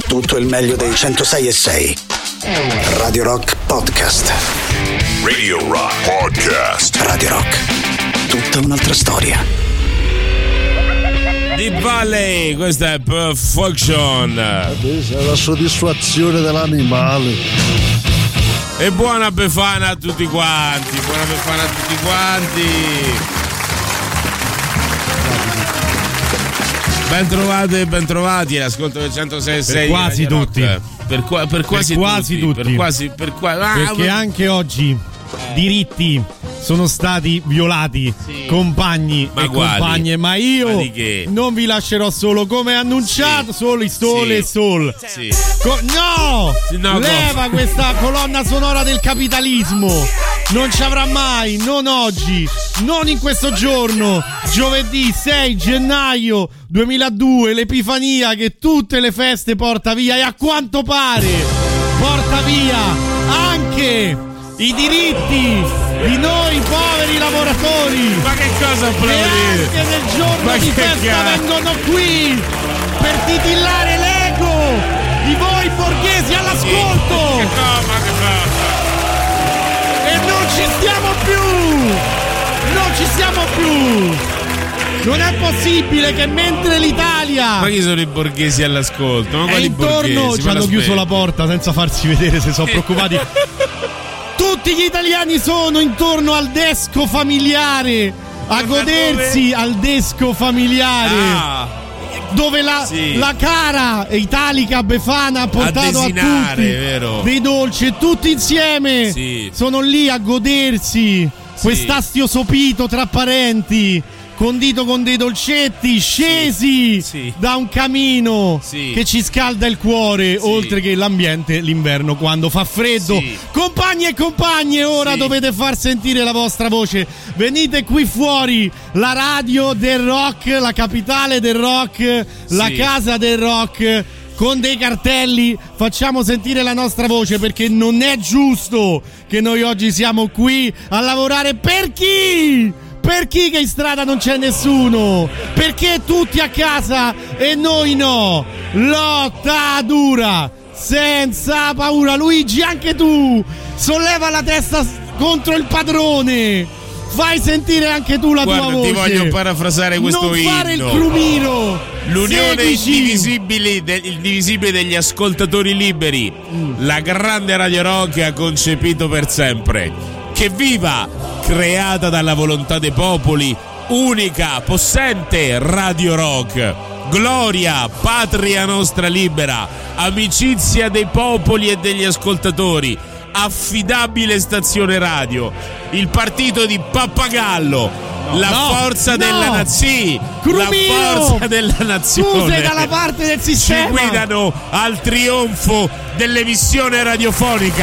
tutto il meglio dei 106.6. Radio Rock Podcast. Radio Rock Podcast. Radio Rock, tutta un'altra storia. Deep Valley, questa è Perfection. La soddisfazione dell'animale. E buona Befana a tutti quanti. Buona Befana a tutti quanti. Bentrovati all'ascolto del 106.6. Per quasi tutti. Per quasi tutti. Perché anche oggi diritti sono stati violati, sì. Compagni ma e quali? Compagne, ma io non vi lascerò solo come annunciato, sì. Solo Sole e Soul. Sì. No, leva questa colonna sonora del capitalismo. Non ci avrà mai, non oggi, non in questo giorno, giovedì 6 gennaio 2002, l'Epifania che tutte le feste porta via e a quanto pare porta via anche i diritti di noi poveri lavoratori. Ma che cosa che anche nel giorno di festa vengono qui per titillare l'ego di voi borghesi all'ascolto. E non ci stiamo più. Non è possibile che mentre l'Italia... Ma chi sono i borghesi all'ascolto? Ma quali intorno borghesi? ci hanno chiuso la porta senza farsi vedere, se sono preoccupati. Tutti gli italiani sono intorno al desco familiare a godersi al desco familiare. Dove la cara italica Befana ha portato a tutti vero? dei dolci e tutti insieme sono lì a godersi quest'astio sopito tra parenti, condito con dei dolcetti scesi da un camino che ci scalda il cuore, oltre che l'ambiente l'inverno quando fa freddo. Compagni e compagne, ora dovete far sentire la vostra voce. Venite qui fuori, la radio del rock, la capitale del rock, la casa del rock. Con dei cartelli facciamo sentire la nostra voce, perché non è giusto che noi oggi siamo qui a lavorare per chi? Per chi che in strada non c'è nessuno? Perché tutti a casa e noi no? Lotta dura, senza paura. Luigi, anche tu solleva la testa contro il padrone. Fai sentire anche tu la tua voce. Ti voglio parafrasare questo non inno. Fare il crumino. L'unione indivisibile degli ascoltatori liberi. La grande Radio Rock ha concepito per sempre. Che viva, creata dalla volontà dei popoli, unica, possente Radio Rock. Gloria, patria nostra libera, amicizia dei popoli e degli ascoltatori, affidabile stazione radio, il partito di Pappagallo, forza della nazione, la forza della nazione. Tu sei dalla parte del sistema. Ci guidano al trionfo dell'emissione radiofonica.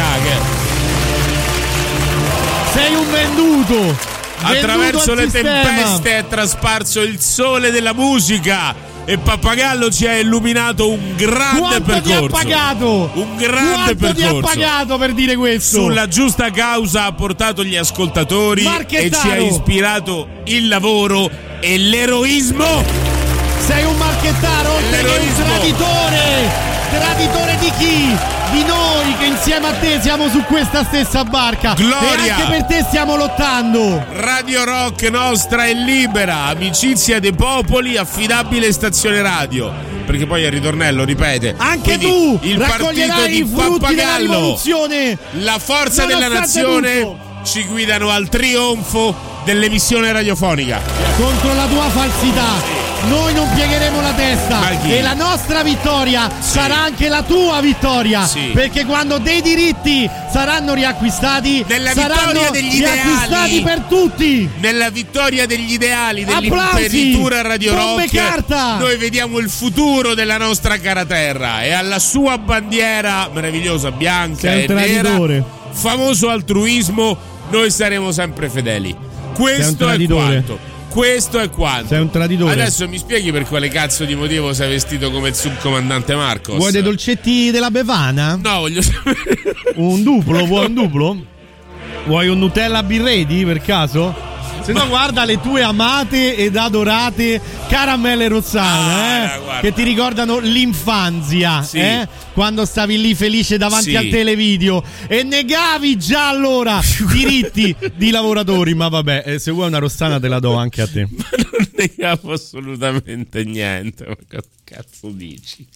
Sei un venduto. Attraverso le tempeste è trasparso il sole della musica e Pappagallo ci ha illuminato un grande percorso. Ti ha pagato? Un grande percorso. Ti ha pagato per dire questo? Sulla giusta causa ha portato gli ascoltatori e ci ha ispirato il lavoro e l'eroismo. Sei un marchettaro, oltre che un traditore. Traditore di chi? Di noi che insieme a te siamo su questa stessa barca. Gloria! E anche per te stiamo lottando. Radio Rock nostra e libera, amicizia dei popoli, affidabile stazione radio. Perché poi il ritornello ripete. Anche quindi tu il partito di Pappagallo, la forza della nazione, tutto. Ci guidano al trionfo dell'emissione radiofonica. Contro la tua falsità noi non piegheremo la testa e la nostra vittoria sarà anche la tua vittoria, perché quando dei diritti saranno riacquistati, saranno riacquistati per tutti. Nella vittoria degli ideali dell'imperitura Radio Rock, carta. Noi vediamo il futuro della nostra cara terra e alla sua bandiera meravigliosa bianca e nera, famoso altruismo, noi saremo sempre fedeli. Questo è quanto. Questo è quanto. Sei un traditore. Adesso mi spieghi per quale cazzo di motivo sei vestito come il subcomandante Marcos? Vuoi dei dolcetti della Befana? No, voglio sapere. Un duplo? Vuoi un duplo? Vuoi un Nutella Birredi per caso? Se no guarda le tue amate ed adorate caramelle Rozzano, che ti ricordano l'infanzia, sì. Quando stavi lì felice davanti sì. al televideo e negavi già allora diritti di lavoratori. Ma vabbè, se vuoi una Rozzana te la do anche a te. Ma non negavo assolutamente niente. Ma che cazzo dici?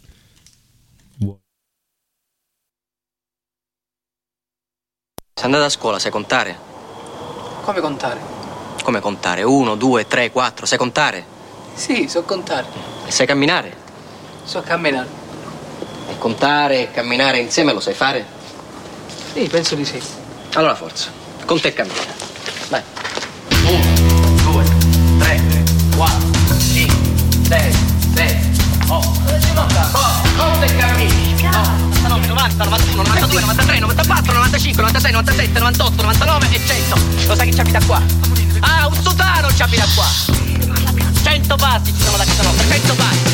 Sei andata a scuola, sai contare? Come contare? Come contare? 1, 2, 3, 4, sai contare? Sì, so contare. E sai camminare? So camminare. E contare e camminare insieme lo sai fare? Sì, penso di sì. Allora forza, conta e cammina. Vai. 1, 2, 3, 4, 5, 6, 7, 8. Conta e cammina. 99, 90, 91, 92, 93, 94, 95, 96, 97, 98, 99 e 100. Lo sai che ci abita qua? Ah, un sotano ci abita qua. 100 passi ci sono da casa nostra, 100 passi.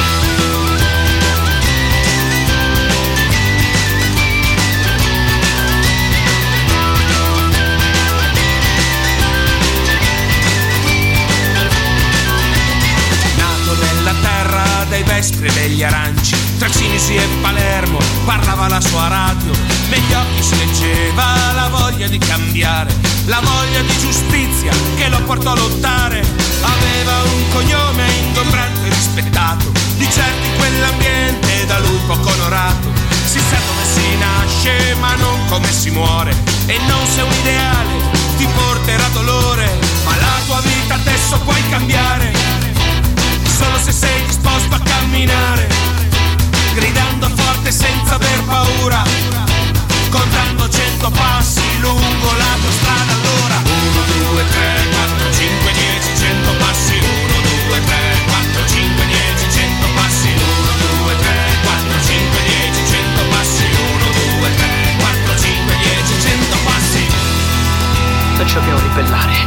Dai vespri e degli aranci, tra Cinisi e Palermo parlava la sua radio, negli occhi si leggeva la voglia di cambiare, la voglia di giustizia che lo portò a lottare. Aveva un cognome ingombrante e rispettato, di certo in quell'ambiente da lui poco onorato. Si sa come si nasce ma non come si muore, e non se un ideale ti porterà dolore, ma la tua vita adesso puoi cambiare solo se sei disposto a camminare, gridando forte senza aver paura, contando 100 passi lungo la tua strada. Allora 1, 2, 3, 4, 5, 10, 100 passi. 1, 2, 3, 4, 5, 10, 100 passi. 1, 2, 3, 4, 5, 10, 100 passi. 1, 2, 3, 4, 5, 10, 100 passi. Noi ci dobbiamo ribellare.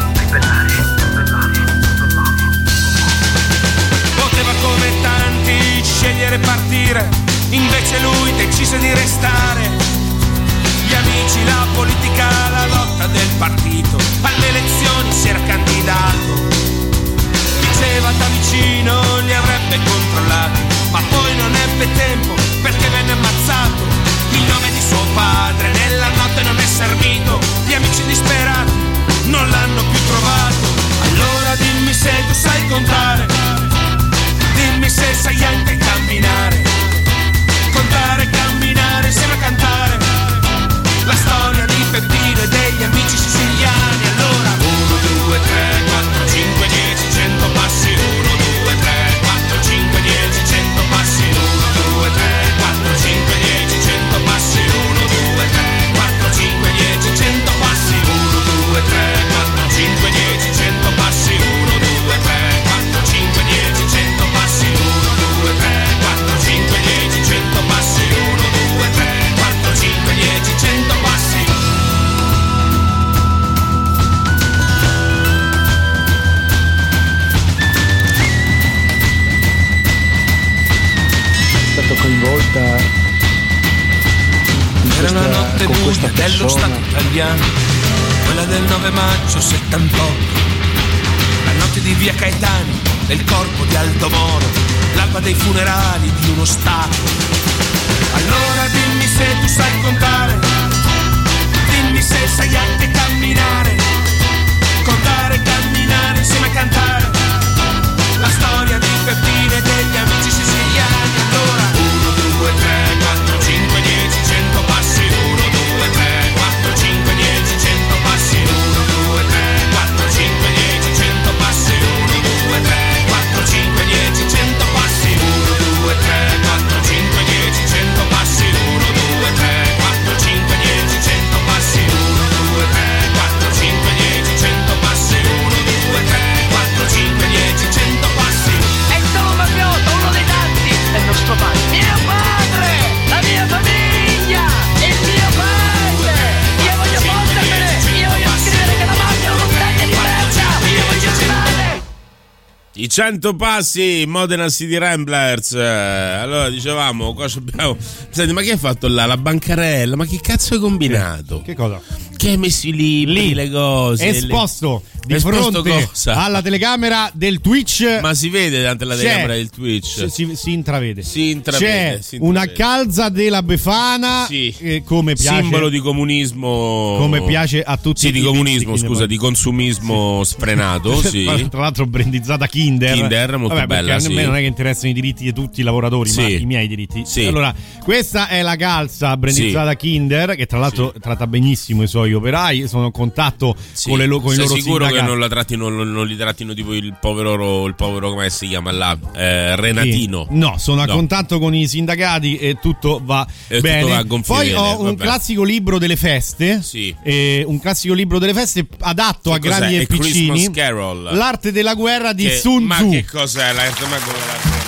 Poteva come tanti scegliere e partire, invece lui decise di restare. Gli amici, la politica, la lotta del partito, alle elezioni si era candidato. Diceva da vicino li avrebbe controllati, ma poi non ebbe tempo perché venne ammazzato. Il nome di suo padre nella notte non è servito, gli amici disperati non l'hanno più trovato. Allora dimmi se tu sai contare, dimmi se sai anche camminare, contare e camminare insieme a cantare la storia di Peppino e degli amici siciliani. Allora 1, 2, 3, 4, 5, 10, 100 passi. 1, 2, 3, 4, 5, 10, 100 passi. 1, 2, 3, 4, 5, 10, 100 passi. 1, 2, 3, 4, 5, 10, 100 passi. 1, 2, 3, 4, 5, 10, 100 passi. 1, 2, 3, 4, 5, 10, 100 passi. 1, 2, 3, 4, 5, 10, 100 passi. 1, 2, 3, 4, 5, 10, 100 passi. È stato coinvolta Era una notte buia dello Stato italiano, quella del 9 maggio 78, la notte di via Caetani, del corpo di Aldo Moro, l'alba dei funerali di uno Stato. Allora dimmi se tu sai contare, dimmi se sai anche camminare, contare e camminare insieme a cantare la storia di Peppino e degli amici siciliani. Allora 1, 2, 3, 4, 5, 10, 100 passi. 1, 2, 3, 4, 5, 10, 100 passi. 1, 2, 3, 4, 5, 10, 100 passi. 1, 2, 3, 4, 5, 10, 100 passi. 1, 2, 3, 4, 5, 10, 100 passi. 1, 2, 3, 4, 5, 10, 100 passi. 1, 2, 3, 4, 5, 10, 100 passi. 1, 2, 3, 4, 5, 10, 100 passi. È il solo Papiotto, uno dei tanti. È il nostro padre. Mio padre! La mia famiglia! Il mio paese! Io voglio fondermene! Io voglio scrivere che la mafia è una montagna di merda! Io voglio stare! I 100 passi, Modena City Ramblers. Allora dicevamo, cosa abbiamo... Senti, ma che hai fatto là? La bancarella? Ma che cazzo hai combinato? Che cosa? Che hai messo i libri, le cose. Esposto di fronte alla telecamera del Twitch. Ma si vede davanti alla telecamera del Twitch? Si intravede. C'è una calza della Befana, come piace, simbolo di comunismo, come piace a tutti. Sì, di comunismo, scusa, di consumismo sfrenato. Sì. Tra l'altro brandizzata Kinder, molto bella. Perché a me non è che interessano i diritti di tutti i lavoratori, ma i miei diritti. Allora, questa è la calza brandizzata Kinder, che tra l'altro tratta benissimo i suoi operai. Sono in contatto con i loro sicuro sindacati. Che non li trattino tipo il povero come si chiama là, Renatino? No, sono a contatto con i sindacati e tutto va bene. Tutto va a gonfie Poi vele, ho un classico libro delle feste, un classico libro delle feste adatto a grandi e piccini. Christmas Carol. L'arte della guerra di Sun Tzu. Ma che cos'è l'arte? Ma come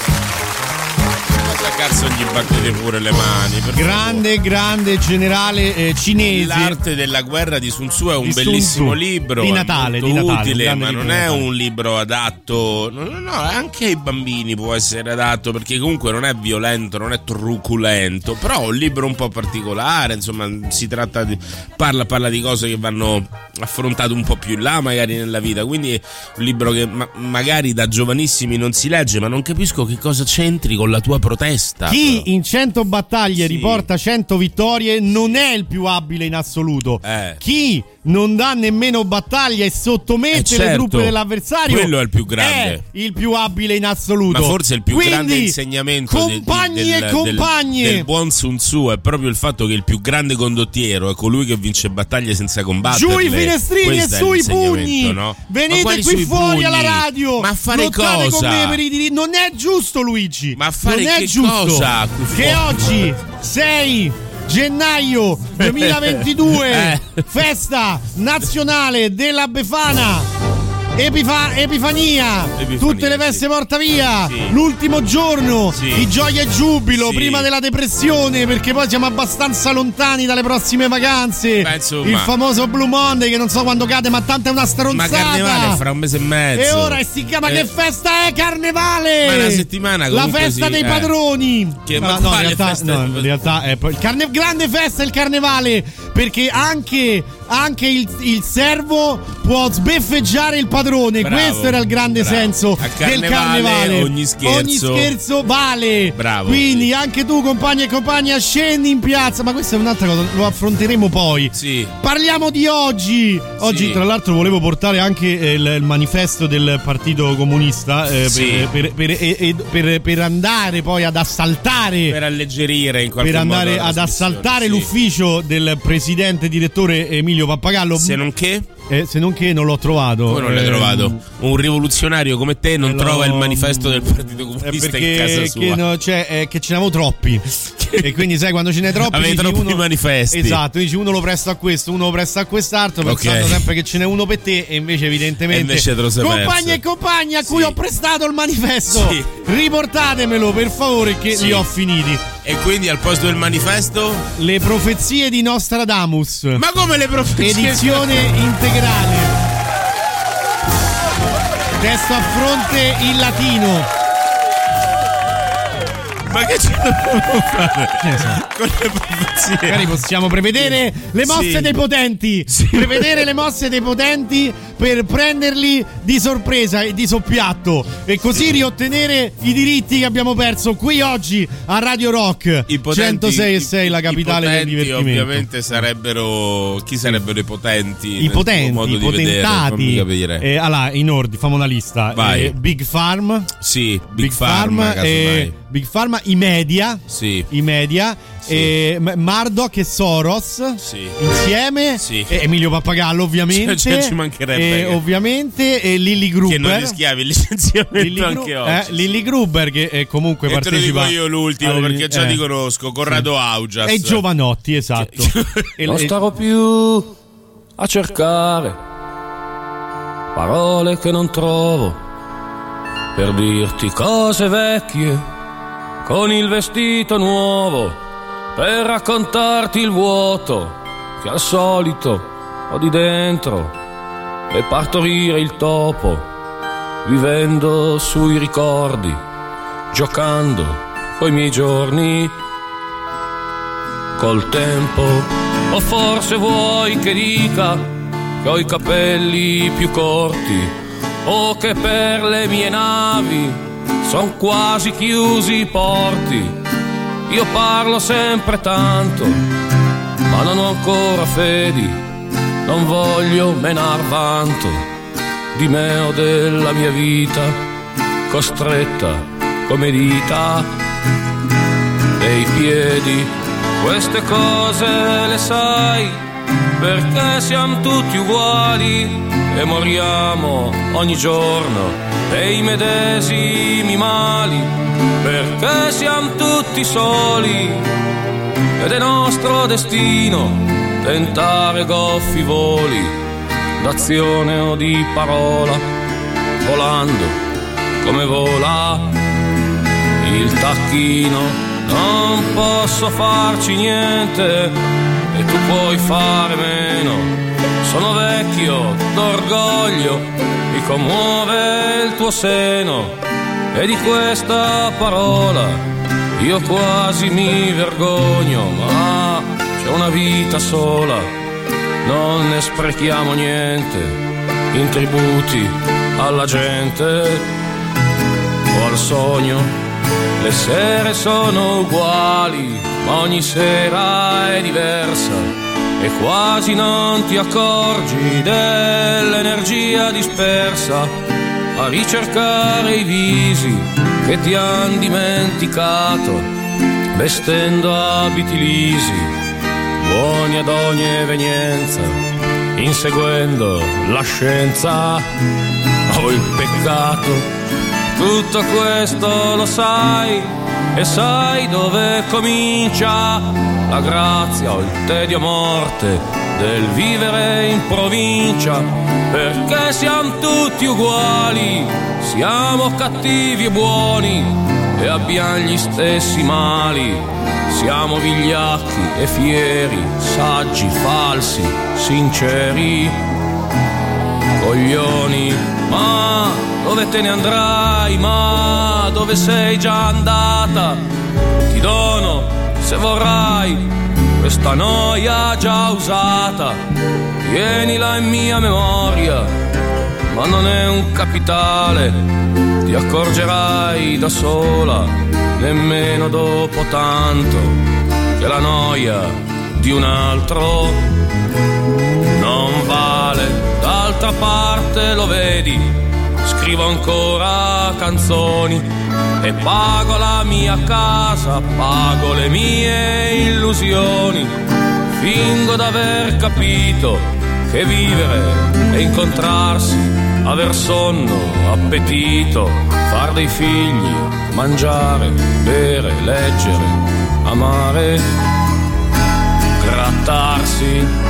cosa cazzo gli battete pure le mani? Grande generale cinese. L'arte della guerra di Sun Tzu è un bellissimo libro di Natale, utile, ma non è un libro adatto. No, anche ai bambini può essere adatto, perché comunque non è violento, non è truculento, però è un libro un po' particolare. Insomma, si tratta di parla di cose che vanno affrontate un po' più in là magari nella vita, quindi è un libro che magari da giovanissimi non si legge, ma non capisco che cosa c'entri con la tua protesta. Chi in 100 battaglie riporta 100 vittorie non è il più abile in assoluto. Chi non dà nemmeno battaglia e sottomette le truppe dell'avversario, quello è il più grande, è il più abile in assoluto. Ma forse il più grande insegnamento del buon Sun Tzu è proprio il fatto che il più grande condottiero è colui che vince battaglie senza combatterle. Giù i finestrini e sui pugni, no? Venite qui fuori alla radio, ma a fare cosa? Con me per i diritti. Non è giusto, Luigi, ma a fare non è giusto cosa? Che oggi 6 gennaio 2022 festa nazionale della Befana, Epifania, tutte le feste porta via, l'ultimo giorno di gioia e giubilo prima della depressione, perché poi siamo abbastanza lontani dalle prossime vacanze. Il famoso Blue Monday, che non so quando cade, ma tanto è una stronzata. Ma Carnevale è fra un mese e mezzo. E ora si chiama che festa è Carnevale? Ma una settimana la festa dei padroni. In realtà è poi grande festa il Carnevale, perché anche il servo può sbeffeggiare il padrone. Bravo, questo era il grande senso del Carnevale. Ogni scherzo vale. Bravo, quindi anche tu, compagni e compagni, scendi in piazza. Ma questa è un'altra cosa, lo affronteremo poi. Parliamo di oggi. Oggi tra l'altro volevo portare anche il manifesto del Partito Comunista per andare poi ad assaltare, per alleggerire in qualche modo, per andare ad assaltare l'ufficio del presidente direttore Emilio Pappagallo. Se non che non l'ho trovato. Come non l'hai trovato? Un rivoluzionario come te non trova il manifesto del Partito Comunista in casa sua. Che ce n'avevo troppi. E quindi sai, quando ce n'è troppi avevi troppi manifesti. Esatto, dici uno lo presto a questo, uno lo presto a quest'altro, pensando sempre che ce n'è uno per te, e invece evidentemente compagni e compagni a cui ho prestato il manifesto, riportatemelo per favore, che li ho finiti. E quindi al posto del manifesto le profezie di Nostradamus. Ma come le profezie? Edizione integrale, testo a fronte in latino. Ma che ci dobbiamo fare? Con le profezie? Magari possiamo prevedere le mosse dei potenti. Prevedere le mosse dei potenti per prenderli di sorpresa e di soppiatto, e così riottenere i diritti che abbiamo perso qui oggi a Radio Rock 106.6, la capitale del divertimento. Ovviamente sarebbero, chi sarebbero i potenti? I potenti, i potentati. Allora, in ordine, famo una lista. Big Farm. Big Farm. Big Pharma, i media, Murdoch e Soros, insieme, Emilio Pappagallo ovviamente, ci mancherebbe, ovviamente, e Lilly Gruber, che non rischiavi il licenziamento anche oggi. Lilly Gruber, che comunque partecipa. E te lo dico io l'ultimo, perché già ti conosco, Corrado Augias e Giovanotti, esatto. Non starò più a cercare parole che non trovo per dirti cose vecchie con il vestito nuovo, per raccontarti il vuoto che al solito ho di dentro, e partorire il topo vivendo sui ricordi, giocando coi miei giorni. Col tempo O forse vuoi che dica che ho i capelli più corti, o che per le mie navi son quasi chiusi i porti. Io parlo sempre tanto, ma non ho ancora fedi, non voglio menar vanto di me o della mia vita, costretta come dita e i piedi. Queste cose le sai, perché siamo tutti uguali e moriamo ogni giorno dei medesimi mali, perché siamo tutti soli ed è nostro destino tentare goffi voli d'azione o di parola, volando come vola il tacchino. Non posso farci niente e tu puoi fare meno. Sono vecchio d'orgoglio, mi commuove il tuo seno e di questa parola io quasi mi vergogno, ma c'è una vita sola, non ne sprechiamo niente in tributi alla gente o al sogno. Le sere sono uguali, ma ogni sera è diversa e quasi non ti accorgi dell'energia dispersa a ricercare i visi che ti han dimenticato, vestendo abiti lisi, buoni ad ogni evenienza, inseguendo la scienza o il peccato. Tutto questo lo sai e sai dove comincia la grazia o il tedio morte del vivere in provincia, perché siamo tutti uguali, siamo cattivi e buoni e abbiamo gli stessi mali, siamo vigliacchi e fieri, saggi, falsi, sinceri, coglioni. Ma dove te ne andrai? Ma dove sei già andata? Ti dono, se vorrai, questa noia già usata. Tienila in mia memoria, ma non è un capitale. Ti accorgerai da sola, nemmeno dopo tanto, che la noia di un altro non vale. D'altra parte lo vedi, scrivo ancora canzoni e pago la mia casa, pago le mie illusioni. Fingo d'aver capito che vivere è incontrarsi, aver sonno, appetito, far dei figli, mangiare, bere, leggere, amare, grattarsi.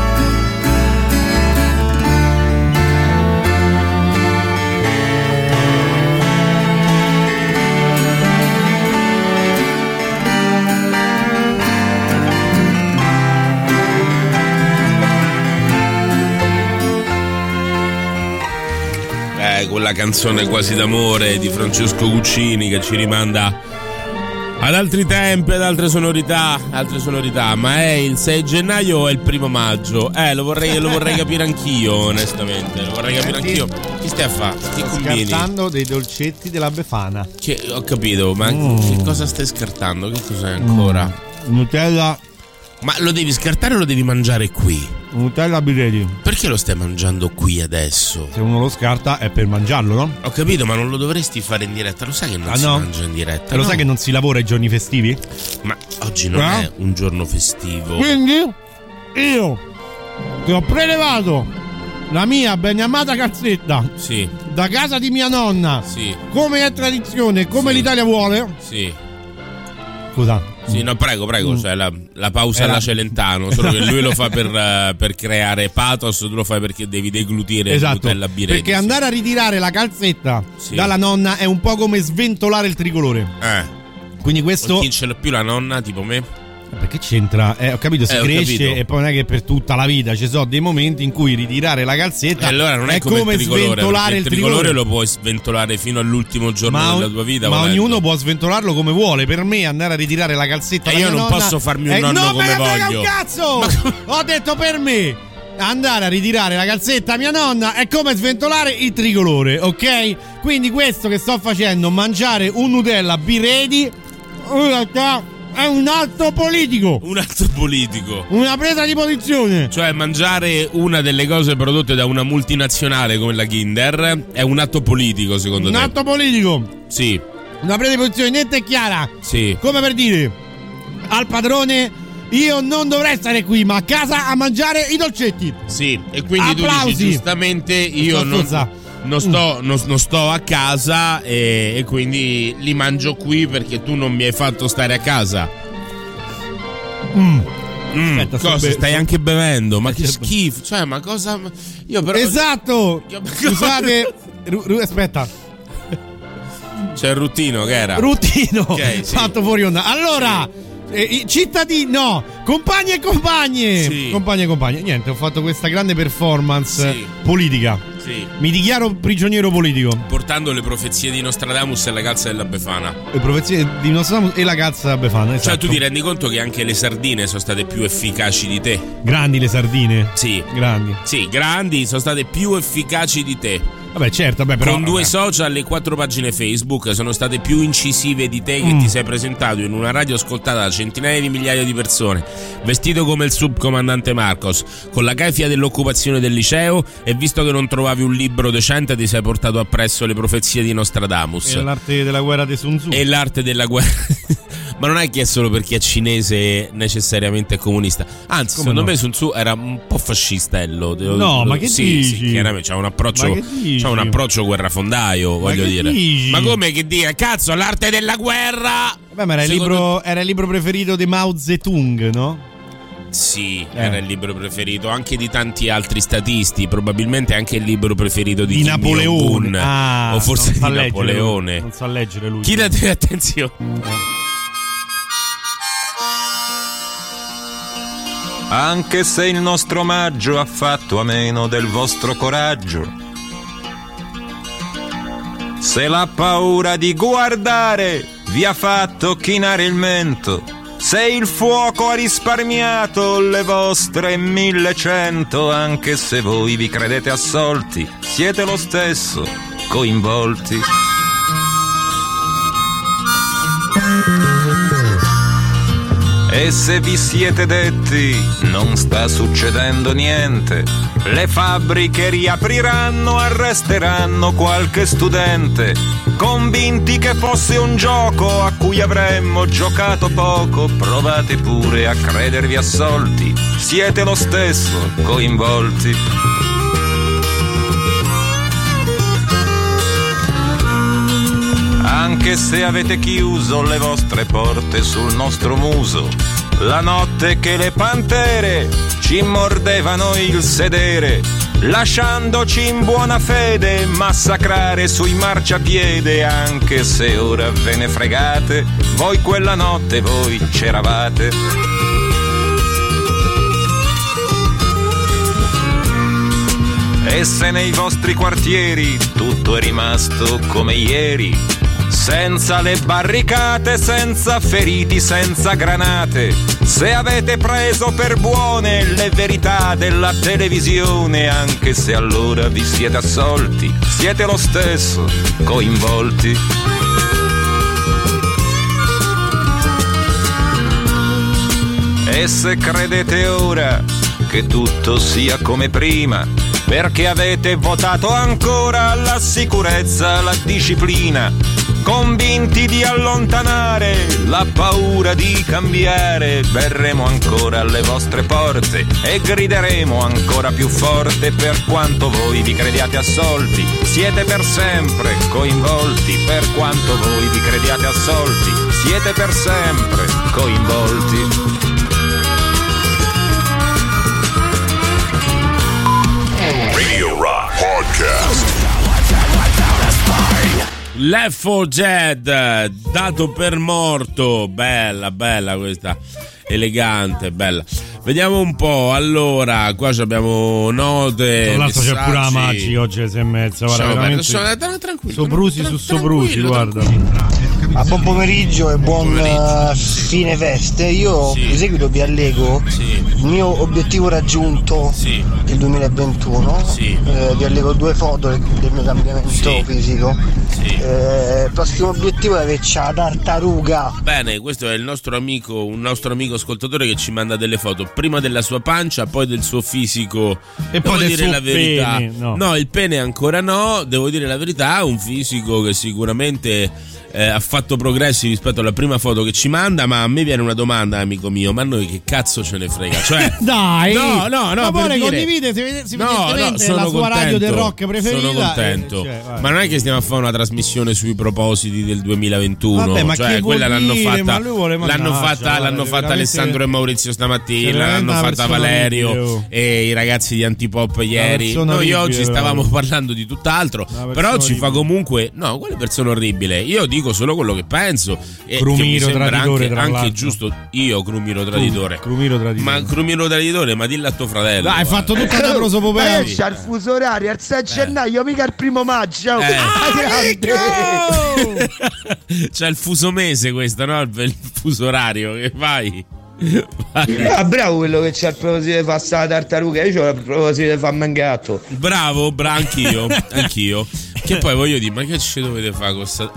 Quella canzone quasi d'amore di Francesco Guccini che ci rimanda ad altri tempi, ad altre sonorità, ma è il 6 gennaio o è il 1 maggio? Lo vorrei capire anch'io, onestamente, lo vorrei capire anch'io. Chi stai a fare? Che combini? Scartando dei dolcetti della Befana. Ho capito, ma che cosa stai scartando? Che cos'è ancora? Nutella. Ma lo devi scartare o lo devi mangiare qui? Nutella Birelli. Perché lo stai mangiando qui adesso? Se uno lo scarta è per mangiarlo, no? Ho capito, ma non lo dovresti fare in diretta. Lo sai che non si mangia in diretta? Lo sai che non si lavora i giorni festivi? Ma oggi non è un giorno festivo. Quindi io che ho prelevato la mia ben amata calzetta, sì, da casa di mia nonna, sì, come è tradizione, come l'Italia vuole. Sì. Scusa. Sì, no, prego, cioè la pausa alla Celentano, solo che lui lo fa per creare pathos, tu lo fai perché devi deglutire Nutella Birelli. Perché andare a ritirare la calzetta dalla nonna è un po' come sventolare il tricolore. Quindi questo... Chi ce l'ha più la nonna, tipo me? Perché c'entra? Ho capito, si cresce e poi non è che per tutta la vita ci sono dei momenti in cui ritirare la calzetta allora non è come sventolare il tricolore. Lo puoi sventolare fino all'ultimo giorno della tua vita. Ma ognuno può sventolarlo come vuole. Per me andare a ritirare la calzetta io non posso farmi un nonno come voglio. Un cazzo! Ho detto per me andare a ritirare la calzetta a mia nonna è come sventolare il tricolore, ok? Quindi questo che sto facendo, mangiare un Nutella Be Ready, in realtà è un atto politico. Un atto politico. Una presa di posizione. Cioè mangiare una delle cose prodotte da una multinazionale come la Kinder è un atto politico, secondo te? Un atto politico. Sì. Una presa di posizione netta e chiara. Sì. Come per dire al padrone: io non dovrei stare qui, ma a casa a mangiare i dolcetti. Sì. E quindi applausi. Tu dici giustamente io non sto a casa e quindi li mangio qui perché tu non mi hai fatto stare a casa. Aspetta, cosa stai anche bevendo? Ma che schifo. Cioè, ma cosa? Io però. Esatto. Scusate. Aspetta. C'è il Ruttino che era. Ruttino. Okay, sì. Fatto fuori onda. Allora. Cittadini, no, compagni e compagne. Sì. Compagni e compagne. Niente, ho fatto questa grande performance politica. Sì. Mi dichiaro prigioniero politico. Portando le profezie di Nostradamus e la calza della Befana. Le profezie di Nostradamus e la calza della Befana, esatto. Cioè tu ti rendi conto che anche le sardine sono state più efficaci di te? Grandi le sardine? Sì. Grandi. Sì, grandi, sono state più efficaci di te. Vabbè, certo, però. Con 2 social e 4 pagine Facebook sono state più incisive di te che ti sei presentato in una radio ascoltata da centinaia di migliaia di persone, vestito come il subcomandante Marcos, con la cafia dell'occupazione del liceo, e visto che non trovavi un libro decente ti sei portato appresso le profezie di Nostradamus. E l'arte della guerra di Sun Tzu. E l'arte della guerra. Ma non è che è solo perché è cinese necessariamente è comunista. Anzi, come secondo me Sun Tzu era un po' fascistello. Ma che dici? Sì, chiaramente c'ha un approccio guerrafondaio, voglio dire. Dici? Ma come che dire? Cazzo, l'arte della guerra! Beh, ma era il libro preferito di Mao Zedong, no? Sì, era il libro preferito anche di tanti altri statisti, probabilmente anche il libro preferito di Napoleone. O forse di Napoleone. Non sa leggere lui. Chi da te attenzione. Anche se il nostro omaggio ha fatto a meno del vostro coraggio, se la paura di guardare vi ha fatto chinare il mento, se il fuoco ha risparmiato le vostre 1100, anche se voi vi credete assolti, siete lo stesso coinvolti. E se vi siete detti non sta succedendo niente, le fabbriche riapriranno, arresteranno qualche studente, convinti che fosse un gioco a cui avremmo giocato poco, provate pure a credervi assolti, siete lo stesso coinvolti. Anche se avete chiuso le vostre porte sul nostro muso, la notte che le pantere ci mordevano il sedere, lasciandoci in buona fede massacrare sui marciapiede, anche se ora ve ne fregate, voi quella notte voi c'eravate. E se nei vostri quartieri tutto è rimasto come ieri, senza le barricate, senza feriti, senza granate, se avete preso per buone le verità della televisione, anche se allora vi siete assolti, siete lo stesso coinvolti. E se credete ora che tutto sia come prima, perché avete votato ancora la sicurezza, la disciplina, convinti di allontanare la paura di cambiare, verremo ancora alle vostre porte e grideremo ancora più forte, per quanto voi vi crediate assolti, siete per sempre coinvolti, per quanto voi vi crediate assolti, siete per sempre coinvolti. Radio Rock Podcast. Left 4 Dead, dato per morto. Bella questa, elegante, bella. Vediamo un po', allora, qua abbiamo note. Tra l'altro messaggi. c'è pure la Maggi oggi alle 6:30. Guarda, tranquillo. Soprusi su soprusi, guarda. A buon pomeriggio e buon fine feste. Io di seguito vi allego il mio obiettivo raggiunto del 2021. Vi allego 2 foto del mio cambiamento fisico. Il prossimo obiettivo è averci la tartaruga. Bene, questo è il nostro amico, un nostro amico ascoltatore che ci manda delle foto, prima della sua pancia, poi del suo fisico. E devo poi del dire suo la verità. pene. No, il pene ancora no, devo dire la verità, un fisico che sicuramente ha fatto progressi rispetto alla prima foto che ci manda, ma a me viene una domanda, amico mio, ma a noi che cazzo ce ne frega? Cioè, dai! No, ma poi per condivide la sua radio del rock preferita. Sono contento. Ma non è che stiamo a fare una trasmissione sui propositi del 2021. Vabbè, ma cioè, quella l'hanno fatta, l'hanno fatta Alessandro e Maurizio stamattina, l'hanno fatta Valerio e i ragazzi di Antipop ieri. Noi oggi stavamo parlando di tutt'altro, però ci fa comunque quale persona orribile. Io dico solo quello che penso e Crumiro che mi traditore, anche giusto. Io Crumiro traditore. Ma Crumiro traditore, ma dillo a tuo fratello. Dai, hai fatto tutto da prosopopea. C'ha il fuso orario al 6 gennaio, mica il 1 maggio. C'è il fuso mese questo, no? Il fuso orario, che vai. Bravo quello che c'ha il proposito di fare la tartaruga. Io c'ho il proposito di fare mangatto. Bravo, anch'io. Che poi voglio dire, ma che ci dovete fare con sta...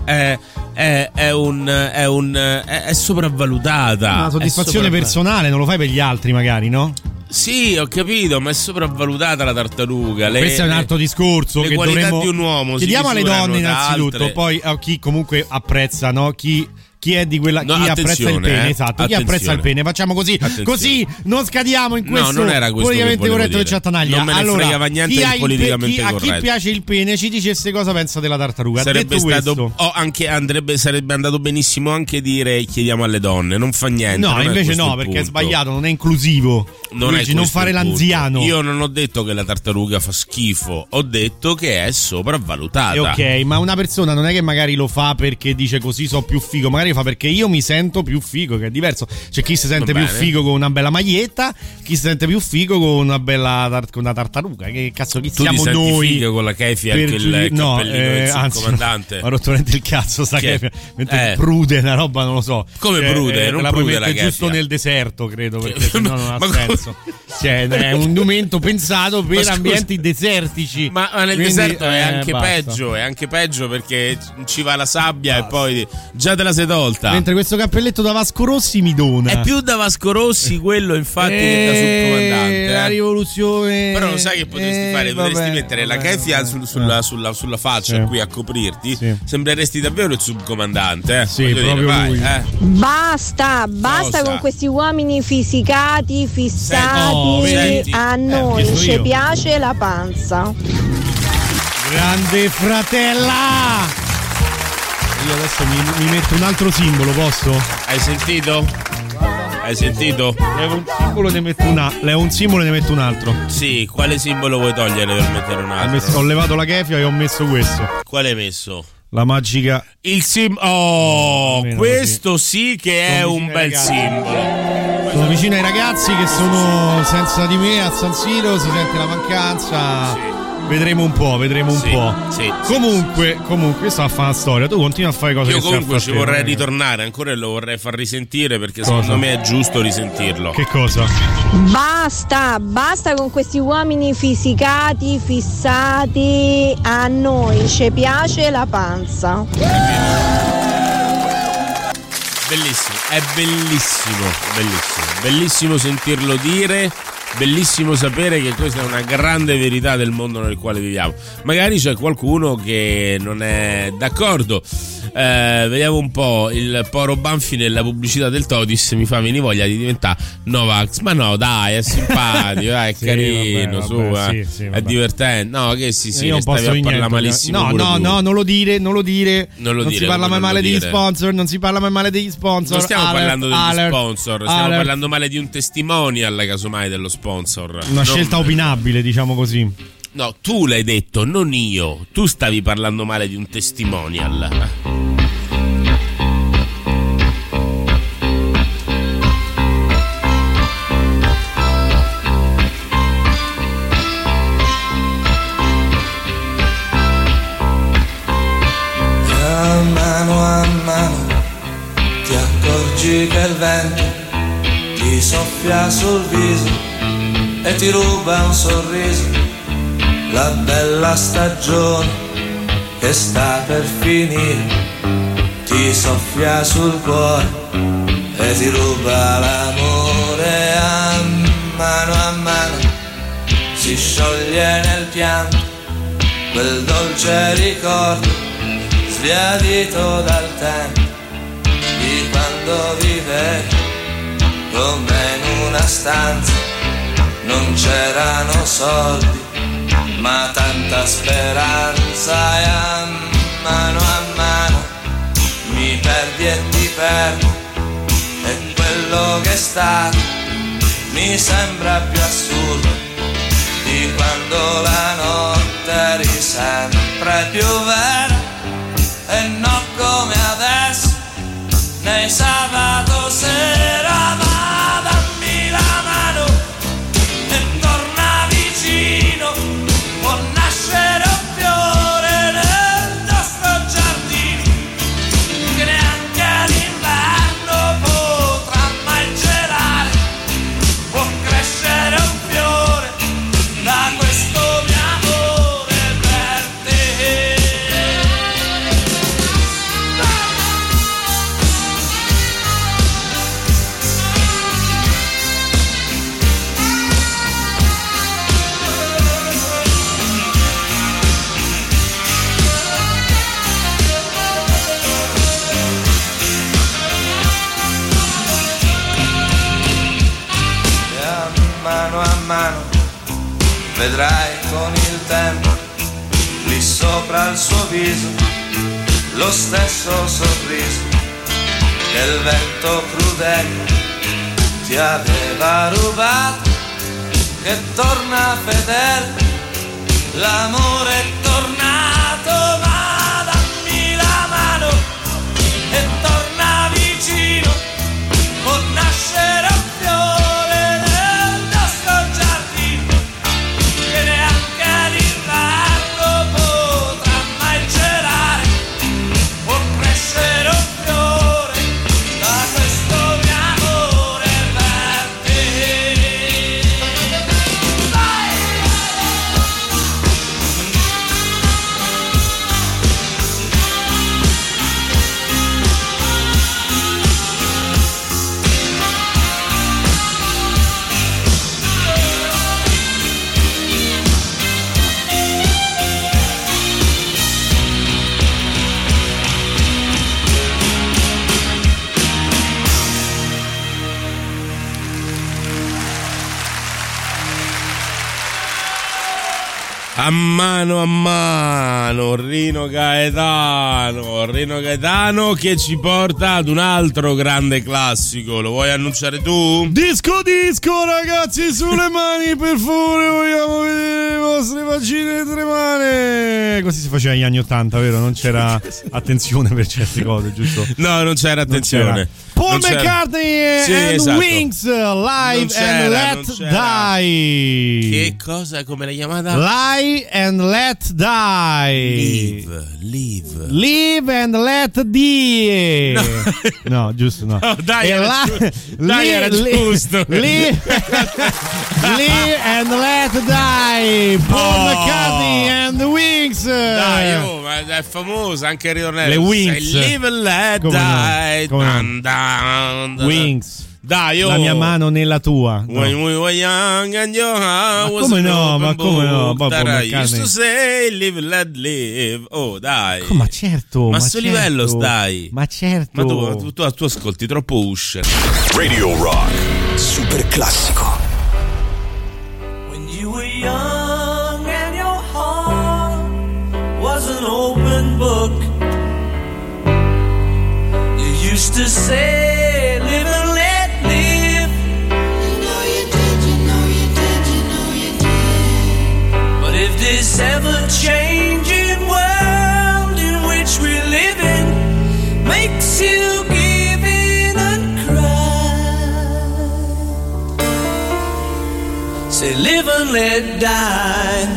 è sopravvalutata. Una soddisfazione personale, non lo fai per gli altri magari, no? Sì, ho capito, ma è sopravvalutata la tartaruga. Questo è un altro discorso. Le che qualità dovremmo... di un uomo. Chiediamo alle donne innanzitutto, poi a chi comunque apprezza, no? Chi è di quella chi apprezza il pene, esatto, chi apprezza il pene, facciamo così, così non scadiamo in questo. No, non era questo politicamente corretto che c'è Tanaglia. Non me ne fregava niente del politicamente corretto. A chi piace il pene ci dicesse cosa pensa della tartaruga. Sarebbe stato sarebbe andato benissimo anche dire chiediamo alle donne, non fa niente. No, invece no, perché è sbagliato, non è inclusivo. Non fare l'anziano. Io non ho detto che la tartaruga fa schifo, ho detto che è sopravvalutata. Ok, ma una persona non è che magari lo fa perché dice così so più figo, magari lo fa perché io mi sento più figo, che è diverso. C'è chi si sente più figo con una bella maglietta, chi si sente più figo con una bella con una tartaruga. Che cazzo, chi tu siamo ti senti noi? Figo con la Kefia anche il cappellino del comandante. Ha rotto il cazzo sta Kefia. Mentre prude una roba, non lo so. Come prude? Non la prude puoi la mettere giusto nel deserto, credo, perché sennò non ha senso. Cioè, è un indumento pensato per ambienti desertici. Ma nel deserto è anche peggio, perché ci va la sabbia e poi già te la sei tolta. Mentre questo cappelletto da Vasco Rossi mi dona. È più da Vasco Rossi quello, infatti, che da subcomandante. La rivoluzione. Però lo sai che potresti fare? Potresti mettere la keffia sulla faccia qui a coprirti. Sì. Sembreresti davvero il subcomandante. Sì, proprio vai, lui. Basta con questi uomini fisicati, fissati. A noi ci piace la panza. Grande fratella. Io adesso mi metto un altro simbolo, posso? Hai sentito? Levo un simbolo e ne metto un altro. Sì, quale simbolo vuoi togliere per mettere un altro? Ho levato la kefia e ho messo questo. Quale hai messo? La magica. Il simbolo. Questo sì che è un bel simbolo. Sono vicino ai ragazzi che sono senza di me a San Siro, si sente la mancanza. Sì. Vedremo un po'. Sì, comunque, questa fa una storia. Tu continui a fare cose io che comunque ci vorrei ritornare ancora e lo vorrei far risentire perché secondo me è giusto risentirlo. Che cosa? Basta con questi uomini fisicati, fissati. A noi ci piace la panza. Bellissimo, è bellissimo sentirlo dire. Bellissimo sapere che questa è una grande verità del mondo nel quale viviamo. Magari c'è qualcuno che non è d'accordo. Vediamo un po'. Il Poro Banfi nella pubblicità del Todis mi fa venire voglia di diventare Novax. Ma no, dai, è simpatico, dai, è carino, vabbè, è divertente. No, che sì, io non posso parlare malissimo. No, non lo dire. Non si parla mai male degli sponsor. Non si parla mai male degli sponsor. Non stiamo parlando degli sponsor, stiamo parlando male di un testimonial, casomai dello sponsor. Una scelta opinabile, diciamo così. No, tu l'hai detto, non io. Tu stavi parlando male di un testimonial. A mano ti accorgi che il vento ti soffia sul viso e ti ruba un sorriso, la bella stagione che sta per finire, ti soffia sul cuore e ti ruba l'amore. A mano si scioglie nel pianto quel dolce ricordo sbiadito dal tempo di quando vivevi come in una stanza, non c'erano soldi ma tanta speranza. E a mano mi perdi e ti perdo e quello che è stato mi sembra più assurdo di quando la notte eri sempre più vera. E non come adesso, nei sabato sera, ma dammi la mano e torna vicino, può nascere un fiore nel nostro giardino, che neanche l'inverno potrà mai gelare, può crescere un fiore da questo mio amore per te. A mano vedrai con il tempo lì sopra il suo viso lo stesso sorriso che il vento crudele ti aveva rubato, che torna fedele, l'amore è tornato. Ma dammi la mano e torna vicino, può nascere un fiore A mano, Rino Gaetano che ci porta ad un altro grande classico. Lo vuoi annunciare tu? Disco ragazzi, sulle mani per favore, vogliamo vedere le vostre vagine tremane. Così si faceva negli anni 80, vero? Non c'era attenzione per certe cose, giusto? No, non c'era attenzione. Paul McCartney sì, and esatto. Wings, Live and Let Die. Che cosa? Come l'hai chiamata? Live and Let Die. Live and Let Die. No, giusto, no. Dai, era giusto. Live and Let Die. Paul McCartney and the Wings. Dai, ma è famosa anche il ritornello. Le Wings. Live and Let Die. Wings. Dai, la mia mano nella tua. No. Ma come no? Used to say live and let live. Oh, dai. Ma certo. Ma sto livello stai. Ma certo. Ma tu ascolti troppo Usher. Radio Rock. Super classico. When you were young and your heart was an open book, you used to say live and let live. You know you did, you know you did, you know you did. But if Say live and let die.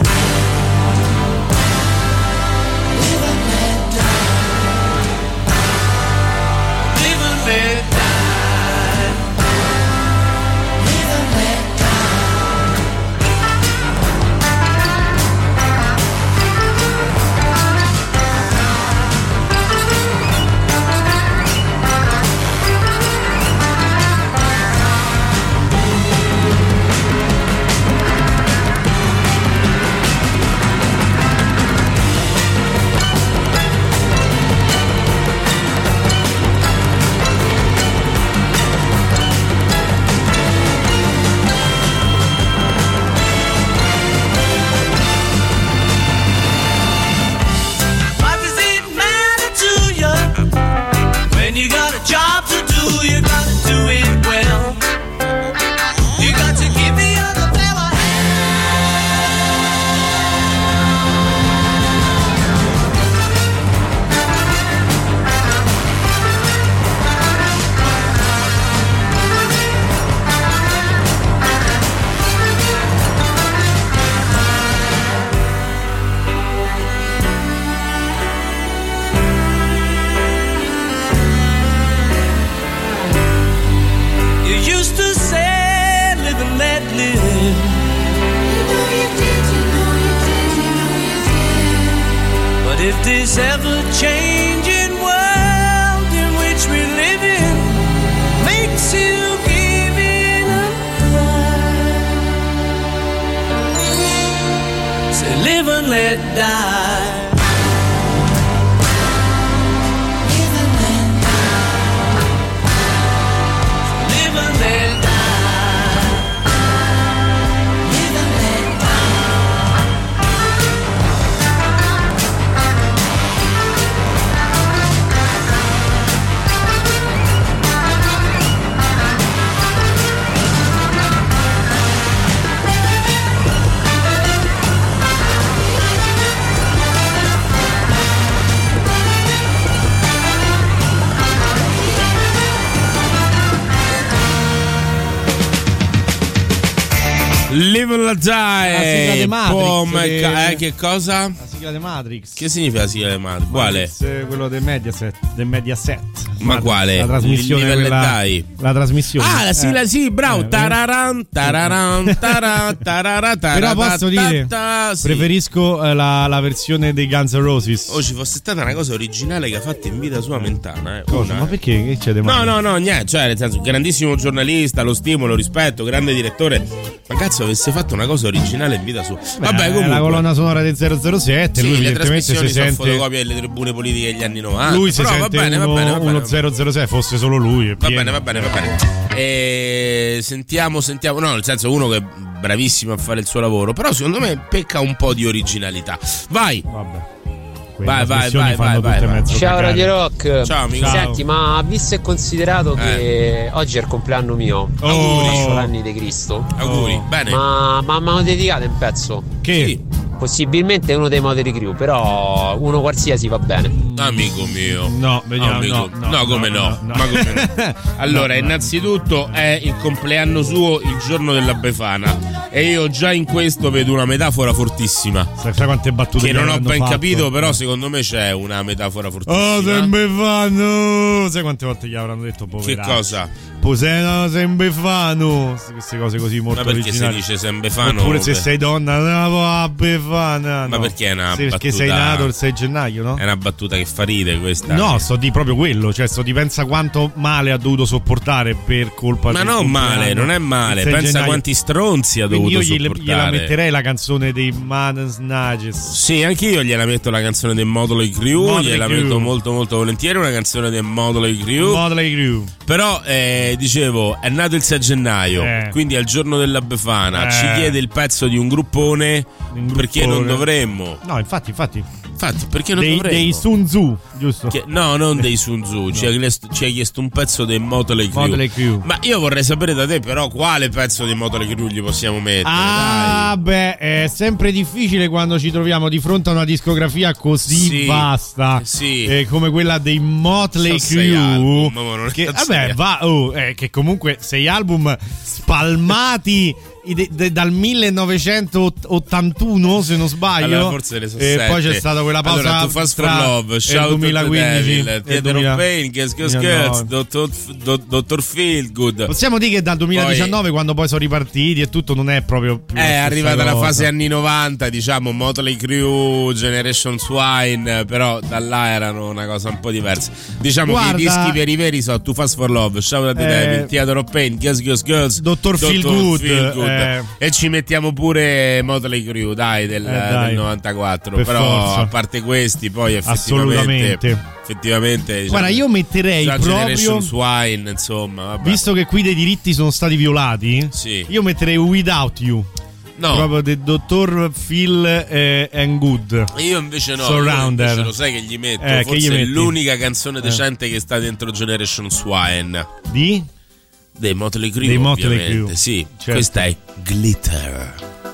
This ever-changing world in which we live in makes you give in a cry. Say live and let die. Live and Let Die. Matrix, che cosa? La sigla di Matrix. Che significa la sigla di Matrix? Quale? Quello del Mediaset. Ma quale? La trasmissione Live and Let quella, Die. la trasmissione. Ah, la sigla, sì, bravo. Tararan, tararan, tararan. Però posso dire, sì. preferisco la versione dei Guns N' Roses. Oh, ci fosse stata una cosa originale che ha fatto in vita sua Mentana. Cosa? Ma perché? Che c'è di male? No, niente. Cioè, nel senso, grandissimo giornalista, lo stimolo, rispetto, grande direttore. Ma cazzo, avesse fatto una cosa originale in vita sua. Vabbè, comunque. La colonna sonora del 007. Sì, lui le evidentemente si sente fotocopie delle tribune politiche degli anni 90. Lui si però sente va bene. uno 006, fosse solo lui. Va bene. E sentiamo. No, nel senso, uno che è bravissimo a fare il suo lavoro, però secondo me pecca un po' di originalità. Vai. Vabbè. Vai. Ciao Radio Rock. Ciao amico. Senti, ma visto e considerato che oggi è il compleanno mio, auguri anni di Cristo. Auguri, bene. Ma mi dedicate un pezzo? Che? Sì. Possibilmente uno dei Motley Crue, però uno qualsiasi va bene. Amico mio. No, vediamo. No, come no. Allora, innanzitutto è il compleanno suo il giorno della Befana. E io già in questo vedo una metafora fortissima. Sai quante battute che non ho ben fatto? Capito, però secondo me c'è una metafora fortissima. Oh, sempre fanno. Sai quante volte gli avranno detto poveracci? Che cosa? Posena sempre fanno. Queste cose così molto ma perché originali. si dice sempre fanno? Oppure se sei donna, no, Befana. Ma perché è una battuta? Perché sei nato il 6 gennaio, no? È una battuta che fa ride questa. No, sto di proprio quello. Cioè, pensa quanto male ha dovuto sopportare per colpa ma del non male, non è male. Pensa gennaio. Quanti stronzi ha dovuto sopportare. Io gliela metterei la canzone dei Madness Nages. Sì, anche io gliela metto la canzone dei Motley Crue. Gliela metto molto molto volentieri. Una canzone dei Motley Crue. Però dicevo, è nato il 6 gennaio, quindi al giorno della Befana ci chiede il pezzo di un gruppone. Perché non dovremmo? No, infatti, perché non dovremmo? Dei Sun Tzu, giusto? No, non dei Sun Tzu. Ci ha chiesto un pezzo dei Motley Crue. Ma io vorrei sapere da te, però, quale pezzo dei Motley Crue gli possiamo mettere? Beh, è sempre difficile quando ci troviamo di fronte a una discografia così vasta, come quella dei Motley Crue. Che comunque 6 album spalmati dal 1981 se non sbaglio. Allora, forse ne so e 7. poi c'è stata quella pausa. Allora, Too Fast for Love, Shout 2015, Theater of Pain, Girls, Dr. Feelgood. Possiamo dire che dal 2019 poi, quando poi sono ripartiti e tutto, non è proprio più è arrivata la fase anni 90, diciamo Motley Crue, Generation Swine, però da là erano una cosa un po' diversa. Diciamo che i dischi veri sono Too Fast for Love, Shout at the Devil, Theater of Pain, Girls, Dr. Feelgood. E ci mettiamo pure Motley Crue, dai, del 94. Però forza. A parte questi, poi effettivamente diciamo, guarda, io metterei proprio Swine, insomma, vabbè. Visto che qui dei diritti sono stati violati, sì. Io metterei Without You. No. Proprio del dottor Phil and Good. Io invece no. Surrounder. Io invece lo sai che gli metto. Forse è l'unica canzone decente che sta dentro Generation Swine. Dei Motley Crue, ovviamente. Sì, certo. Questa è Glitter.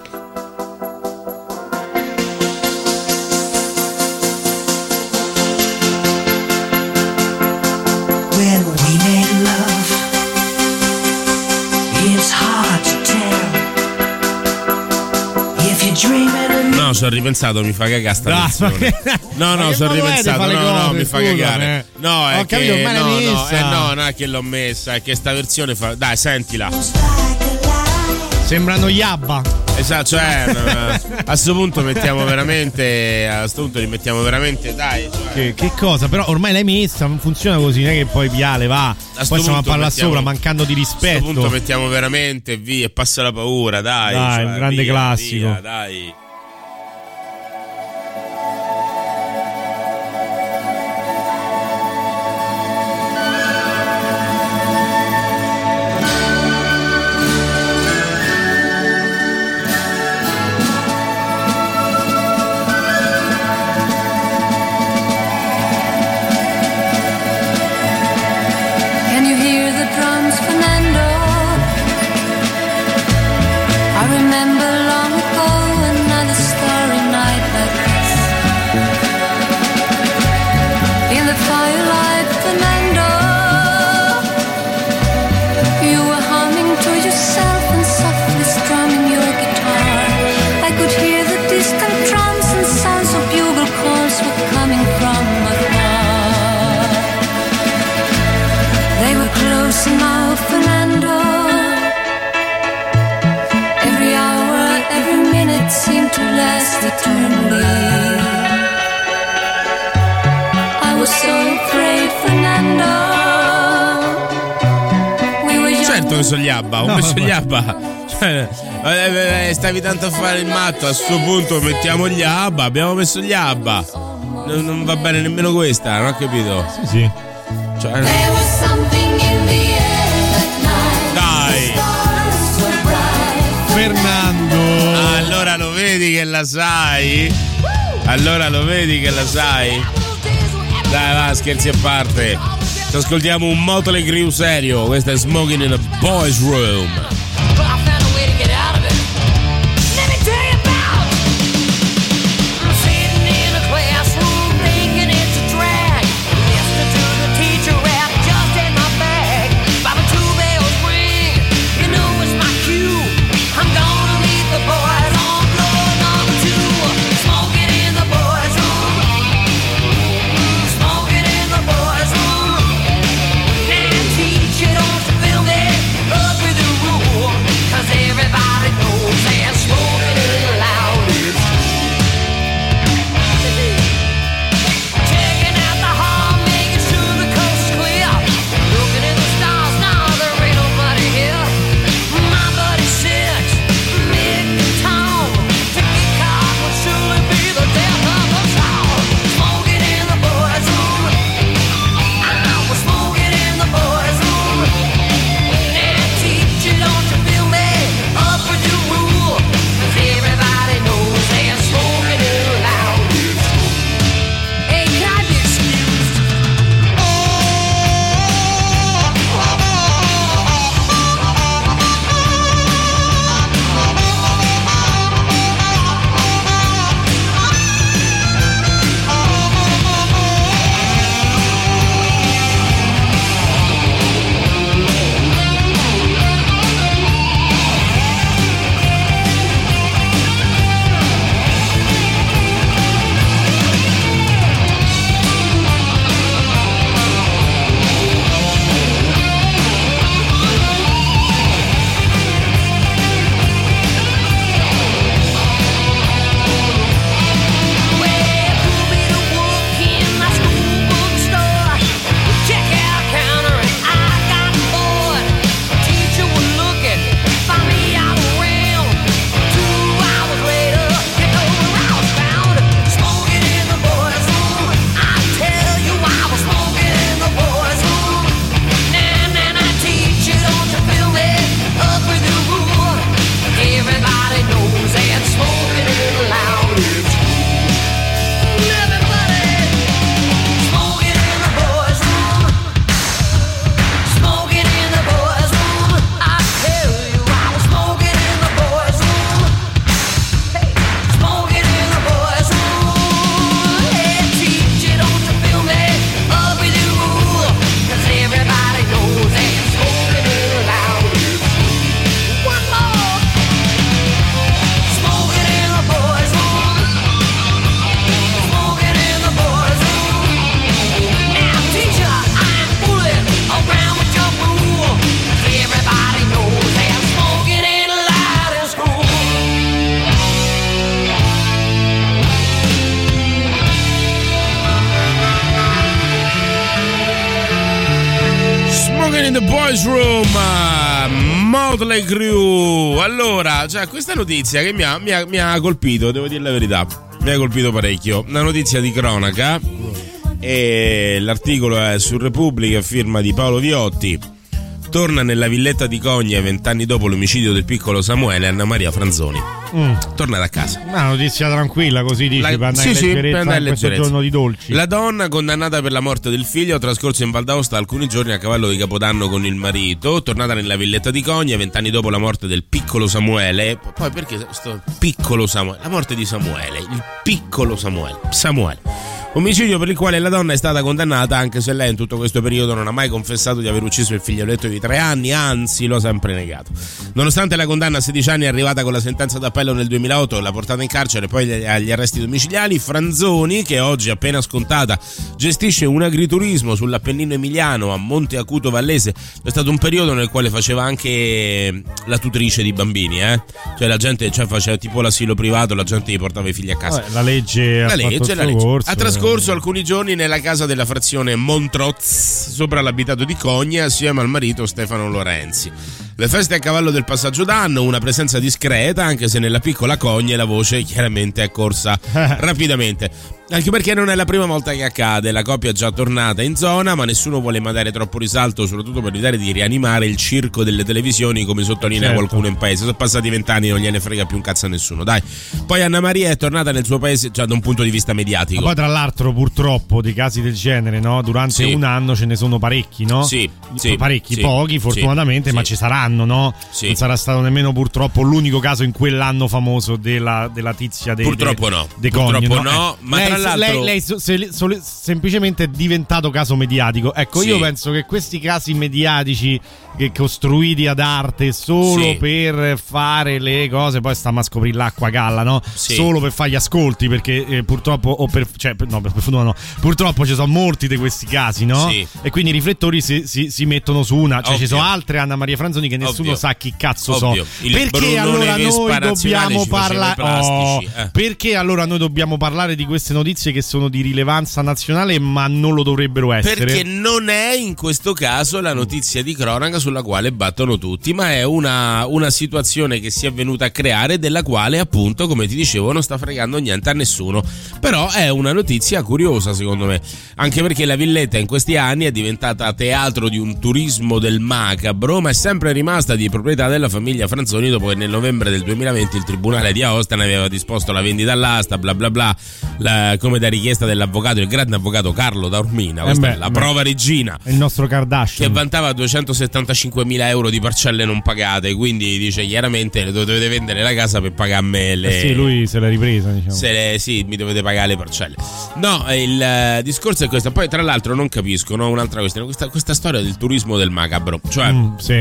When we made love, it's hard to tell. If you're dreaming. No, ci ho ripensato, mi fa cagare sta canzone. No, ci ho ripensato. No, mi fa cagare. No, è che no, è che l'ho messa, è che sta versione fa. Dai, sentila. Sembrano gli ABBA. Esatto, cioè a questo punto li mettiamo veramente, dai. Cioè. Che cosa? Però ormai l'hai messa, non funziona così, non è che poi Viale va. Poi stiamo a parlare sopra, mancando di rispetto. A questo punto mettiamo veramente via e passa la paura, dai. Dai, un grande classico. Via, dai. Certo che sono gli ABBA, ho messo gli ABBA. Stavi tanto a fare il matto, a sto punto mettiamo gli ABBA, abbiamo messo gli ABBA. Non va bene nemmeno questa, non ho capito. Sì. Cioè, dai. Fernando. Allora lo vedi che la sai? Dai, va, scherzi a parte. Ci ascoltiamo un Motley Crue serio. Questa è Smoking in a Boys Room. Teacher, don't you feel me? Up with the rules. Boys Room, Motley Crue. Allora, cioè, questa notizia che mi ha colpito, devo dire la verità, mi ha colpito parecchio. Una notizia di cronaca, e l'articolo è su Repubblica, firma di Paolo Viotti. Torna nella villetta di Cogne 20 anni dopo l'omicidio del piccolo Samuele, Anna Maria Franzoni. Tornata a casa. Una notizia tranquilla, così dici, per andare in leggerezza in questo giorno di dolci. La donna, condannata per la morte del figlio, ha trascorso in Val d'Aosta alcuni giorni a cavallo di Capodanno con il marito. Tornata nella villetta di Cogne 20 anni dopo la morte del piccolo Samuele. Poi perché sto piccolo Samuele? La morte di Samuele, il piccolo Samuele. Omicidio per il quale la donna è stata condannata, anche se lei in tutto questo periodo non ha mai confessato di aver ucciso il figlioletto di 3 anni, anzi lo ha sempre negato. Nonostante la condanna a 16 anni arrivata con la sentenza d'appello nel 2008 e la portata in carcere e poi agli arresti domiciliari, Franzoni, che oggi appena scontata gestisce un agriturismo sull'Appennino emiliano a Monte Acuto Vallese. È stato un periodo nel quale faceva anche la tutrice di bambini, Cioè la gente, faceva tipo l'asilo privato, la gente gli portava i figli a casa. La legge ha trascorso alcuni giorni nella casa della frazione Montroz sopra l'abitato di Cogne assieme al marito Stefano Lorenzi. Le feste a cavallo del passaggio d'anno, una presenza discreta, anche se nella piccola Cogne la voce chiaramente è corsa rapidamente. Anche perché non è la prima volta che accade, la coppia è già tornata in zona, ma nessuno vuole mai dare troppo risalto, soprattutto per evitare di rianimare il circo delle televisioni, come sottolinea qualcuno in paese. Sono passati 20 anni, non gliene frega più un cazzo a nessuno, dai. Poi Anna Maria è tornata nel suo paese, da un punto di vista mediatico. Ma poi tra l'altro purtroppo di casi del genere, durante un anno ce ne sono parecchi, parecchi, pochi fortunatamente, ma ci saranno, Non sarà stato nemmeno purtroppo l'unico caso in quell'anno famoso della tizia dei Purtroppo no, ma tra l'altro lei semplicemente è diventato caso mediatico. Ecco, io penso che questi casi mediatici che costruiti ad arte solo per fare le cose, poi stiamo a scoprire l'acqua galla, solo per fare gli ascolti, perché purtroppo purtroppo ci sono molti di questi casi, e quindi i riflettori si mettono su una, ci sono altre Anna Maria Franzoni che nessuno sa chi cazzo perché allora noi dobbiamo parlare perché allora noi dobbiamo parlare di queste notizie che sono di rilevanza nazionale ma non lo dovrebbero essere, perché non è in questo caso la notizia di cronaca sulla quale battono tutti, ma è una situazione che si è venuta a creare, della quale appunto, come ti dicevo, non sta fregando niente a nessuno. Però è una notizia curiosa secondo me, anche perché la villetta in questi anni è diventata teatro di un turismo del macabro, ma è sempre rimasta di proprietà della famiglia Franzoni, dopo che nel novembre del 2020 il tribunale di Aosta ne aveva disposto la vendita all'asta, bla bla bla, come da richiesta dell'avvocato, il grande avvocato Carlo Taormina, questa è la prova regina, il nostro Kardashian, che vantava 275.000 euro di parcelle non pagate, quindi dice chiaramente dovete vendere la casa per pagare a me sì, lui se l'ha ripresa, diciamo. Sì, mi dovete pagare le parcelle. No, il discorso è questo. Poi tra l'altro non capisco, un'altra questione, questa storia del turismo del macabro, cioè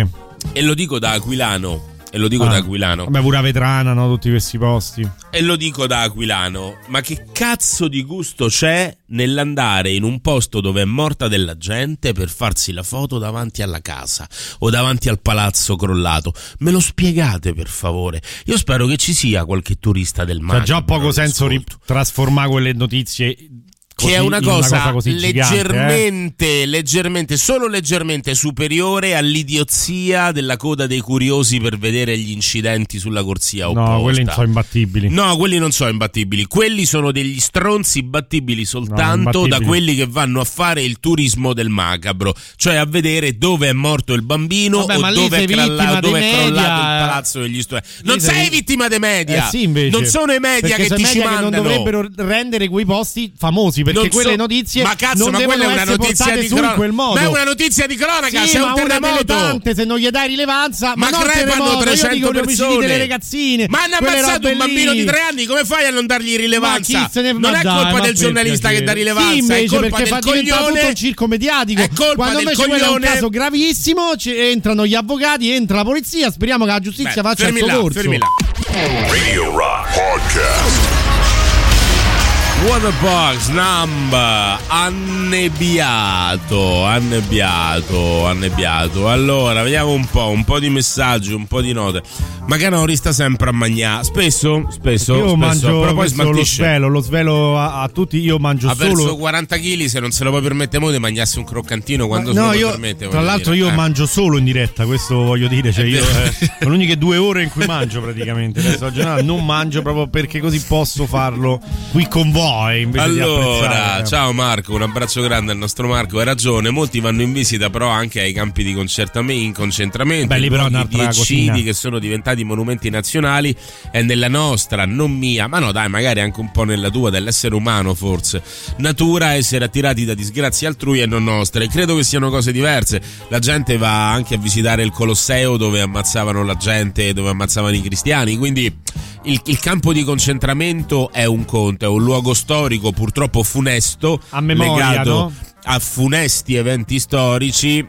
e lo dico da aquilano. Vabbè, pure a Vetrana, tutti questi posti. E lo dico da aquilano, ma che cazzo di gusto c'è nell'andare in un posto dove è morta della gente per farsi la foto davanti alla casa o davanti al palazzo crollato? Me lo spiegate per favore? Io spero che ci sia qualche turista del mare. Ha già poco senso trasformare quelle notizie che è una cosa così leggermente, solo leggermente superiore all'idiozia della coda dei curiosi per vedere gli incidenti sulla corsia opposta. No, quelli non sono imbattibili. No, quelli non sono imbattibili. Quelli sono degli stronzi battibili soltanto da quelli che vanno a fare il turismo del macabro, cioè a vedere dove è morto il bambino o dove è crollato il palazzo degli studenti. Non sei vittima dei media. Sì, invece. Non sono i media che ti ci mandano. Non dovrebbero rendere quei posti famosi, perché quelle notizie non quella è una notizia di cronaca. Quel modo. Ma è una notizia di cronaca, sì, c'è un terremoto. Tante, se non gli dai rilevanza, ma non crepano 300 persone delle ragazzine. Ma hanno ammazzato un bambino di 3 anni, come fai a non dargli rilevanza? Non è colpa del giornalista che dà rilevanza, sì, invece, è colpa perché del fa diventare tutto il circo mediatico. È colpa quando del invece quello è un caso gravissimo, entrano gli avvocati, entra la polizia, speriamo che la giustizia faccia il suo corso. Radio Rock Podcast. Waterbox Numb, annebbiato. Allora, vediamo un po' di messaggi, un po' di note. Ma Canori sta sempre a mangiare. Spesso. Io mangio, però poi smaltisce. lo svelo a tutti. Io mangio ha solo. Verso 40 kg, se non se lo può permettere, mo di mangiarsi un croccantino quando se lo può permettere. Tra l'altro, io mangio solo in diretta. Questo voglio dire. Cioè, io sono le uniche 2 ore in cui mangio praticamente. Adesso la giornata non mangio proprio perché così posso farlo qui con voi. Allora, ciao Marco, un abbraccio grande al nostro Marco. Hai ragione, molti vanno in visita però anche ai campi di concentramento, belli però di eccidi che sono diventati monumenti nazionali. E nella nostra, non mia, ma no dai, magari anche un po' nella tua, dell'essere umano forse, natura essere attirati da disgrazie altrui e non nostre. Credo che siano cose diverse. La gente va anche a visitare il Colosseo dove ammazzavano la gente, dove ammazzavano i cristiani, quindi il campo di concentramento è un conto, è un luogo storico purtroppo funesto, a memoria, legato, no? A funesti eventi storici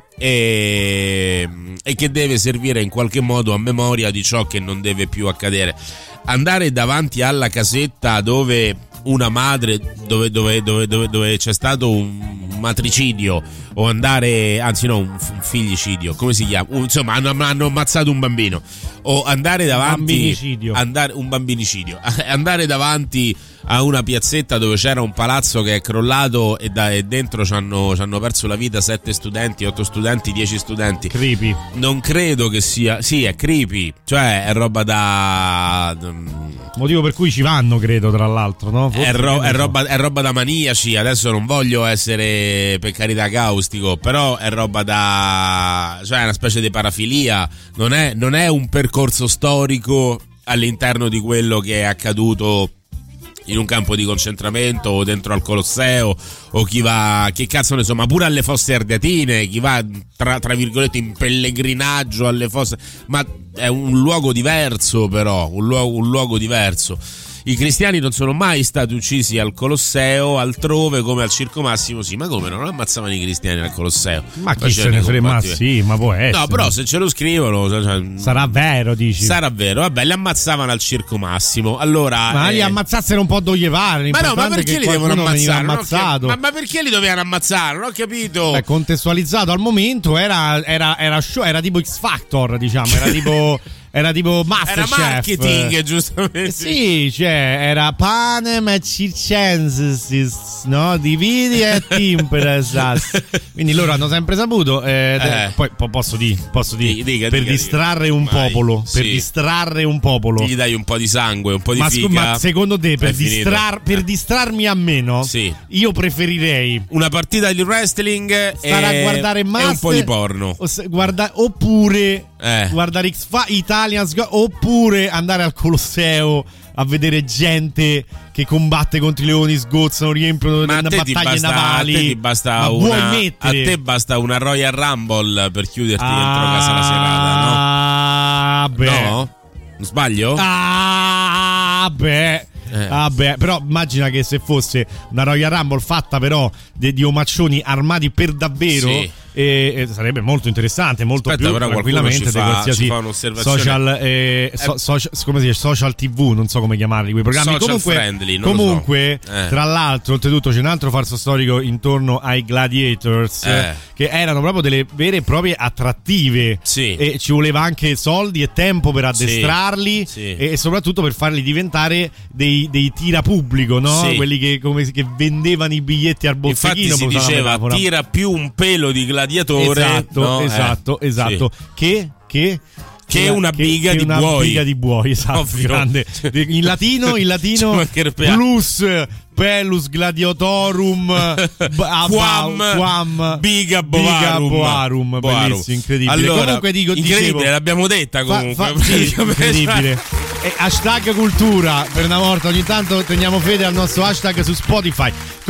e che deve servire in qualche modo a memoria di ciò che non deve più accadere. Andare davanti alla casetta dove una madre, dove c'è stato un matricidio, o andare, anzi no, un figlicidio, come si chiama? Insomma, hanno ammazzato un bambino, o andare davanti un bambinicidio, andare davanti a una piazzetta dove c'era un palazzo che è crollato e dentro ci hanno perso la vita 7 studenti, 8 studenti, 10 studenti. Creepy. Non credo che sia, sì, è creepy, cioè è roba da motivo per cui ci vanno, credo, tra l'altro, no? È roba da maniaci. Adesso non voglio essere, per carità, caustico, però è roba da, cioè è una specie di parafilia. Non è un percorso storico all'interno di quello che è accaduto in un campo di concentramento o dentro al Colosseo, o chi va, che cazzo ne so, ma pure alle Fosse Ardeatine, chi va tra virgolette in pellegrinaggio alle fosse, ma è un luogo diverso, però un luogo diverso. I cristiani non sono mai stati uccisi al Colosseo, altrove come al Circo Massimo, sì, ma come non ammazzavano i cristiani al Colosseo? Ma chi se ne frega, ma sì, ma può essere. No, però se ce lo scrivono, cioè, sarà vero, dici? Sarà vero, vabbè, li ammazzavano al Circo Massimo. Allora, ma li ammazzassero un po' dove pare. Ma no, ma perché li devono ammazzare? Ammazzato. Ma perché li dovevano ammazzare? Non ho capito. Beh, contestualizzato al momento era show, era tipo X Factor, diciamo, era tipo Masterchef. Era marketing, giustamente. Sì, cioè era panem et circenses, no? Dividi et imperas. Quindi loro hanno sempre saputo. Poi posso dire per distrarre un popolo. Sì. Per distrarre un popolo. Gli dai un po' di sangue, un po' di figa. Ma secondo te per distrarmi a me, no? Sì. Io preferirei una partita di wrestling, stare a guardare Master, e un po' di porno. Oppure guardare Italian, oppure andare al Colosseo a vedere gente che combatte contro i leoni, sgozzano, riempiono battaglie navali. A te basta una Royal Rumble per chiuderti dentro casa la serata, no? No? Non sbaglio? Però immagina che se fosse una Royal Rumble fatta però di omaccioni armati per davvero, sì. Sarebbe molto interessante, molto più tranquillamente di qualsiasi social TV, non so come chiamarli quei programmi. Comunque tra l'altro, oltretutto c'è un altro falso storico intorno ai Gladiators, che erano proprio delle vere e proprie attrattive, sì. E ci voleva anche soldi e tempo per addestrarli, sì. E soprattutto per farli diventare dei tira pubblico, no? Sì. Quelli che vendevano i biglietti al botteghino. Infatti si diceva tira più un pelo di gladiatore, esatto. Sì. Che una biga di buoi, esatto, grande. In latino plus Pelus gladiatorum quam biga boarum. Bellissimo, incredibile. Allora, comunque incredibile, l'abbiamo detta comunque. Sì, incredibile. E hashtag cultura, per una volta ogni tanto teniamo fede al nostro hashtag su Spotify.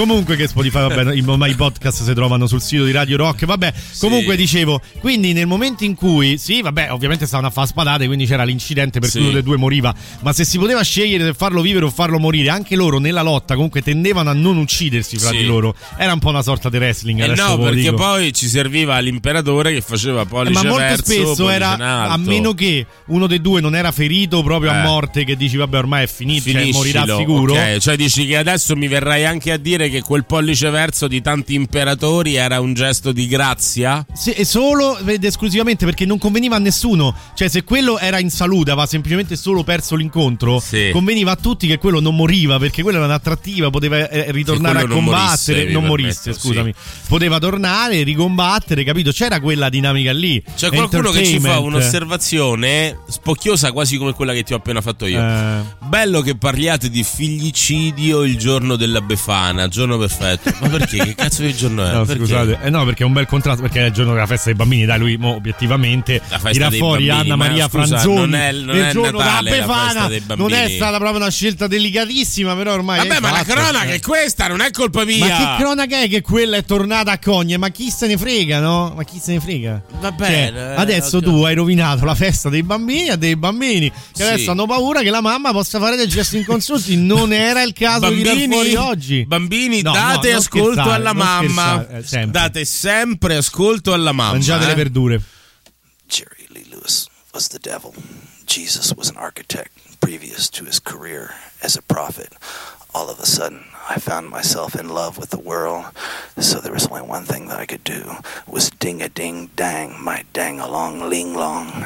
Comunque che Spotify, vabbè, i podcast si trovano sul sito di Radio Rock. Vabbè, comunque dicevo, quindi nel momento in cui, sì, vabbè, ovviamente stavano a fare spadate, quindi c'era l'incidente per cui uno dei due moriva, ma se si poteva scegliere se farlo vivere o farlo morire, anche loro nella lotta comunque tendevano a non uccidersi fra di loro. Era un po' una sorta di wrestling. No, perché poi ci serviva l'imperatore che faceva pollice verso, ma molto spesso era, a meno che uno dei due non era ferito proprio a morte, che dici vabbè ormai è finito, cioè morirà sicuro. Ok, cioè dici che adesso mi verrai anche a dire che quel pollice verso di tanti imperatori era un gesto di grazia? Sì, e solo ed esclusivamente perché non conveniva a nessuno. Cioè se quello era in salute, aveva semplicemente solo perso l'incontro, conveniva a tutti che quello non moriva, perché quello era un'attrattiva, poteva ritornare a combattere, non morisse, scusami. Poteva tornare, ricombattere, capito? C'era quella dinamica lì. C'è qualcuno che ci fa un'osservazione spocchiosa quasi come quella che ti ho appena fatto io. Bello che parliate di figlicidio il giorno della Befana, giorno perfetto. Ma perché? Che cazzo di giorno è? No, scusate, no, perché è un bel contrasto, perché è il giorno della festa dei bambini. Dai, lui obiettivamente tira fuori bambini, Anna Maria Franzoni. Non è giorno Natale, della Befana. Non è stata proprio una scelta delicatissima, però ormai. Vabbè, ma la cronaca è questa, non è colpa mia. Ma che cronaca è che quella è tornata a Cogne? Ma chi se ne frega, no? Ma chi se ne frega? Va bene. Cioè, adesso tu hai rovinato la festa dei bambini a dei bambini che adesso hanno paura che la mamma possa fare dei gesti inconsulti. Non era il caso di tirar fuori oggi. Bambini, date ascolto alla mamma. Date sempre ascolto alla mamma. Mangiate le verdure. Jerry Lee Lewis was the devil. Jesus was an architect previous to his career as a prophet. All of a sudden, I found myself in love with the world. So there was only one thing that I could do, was ding-a-ding-dang, my dang-along-ling-long.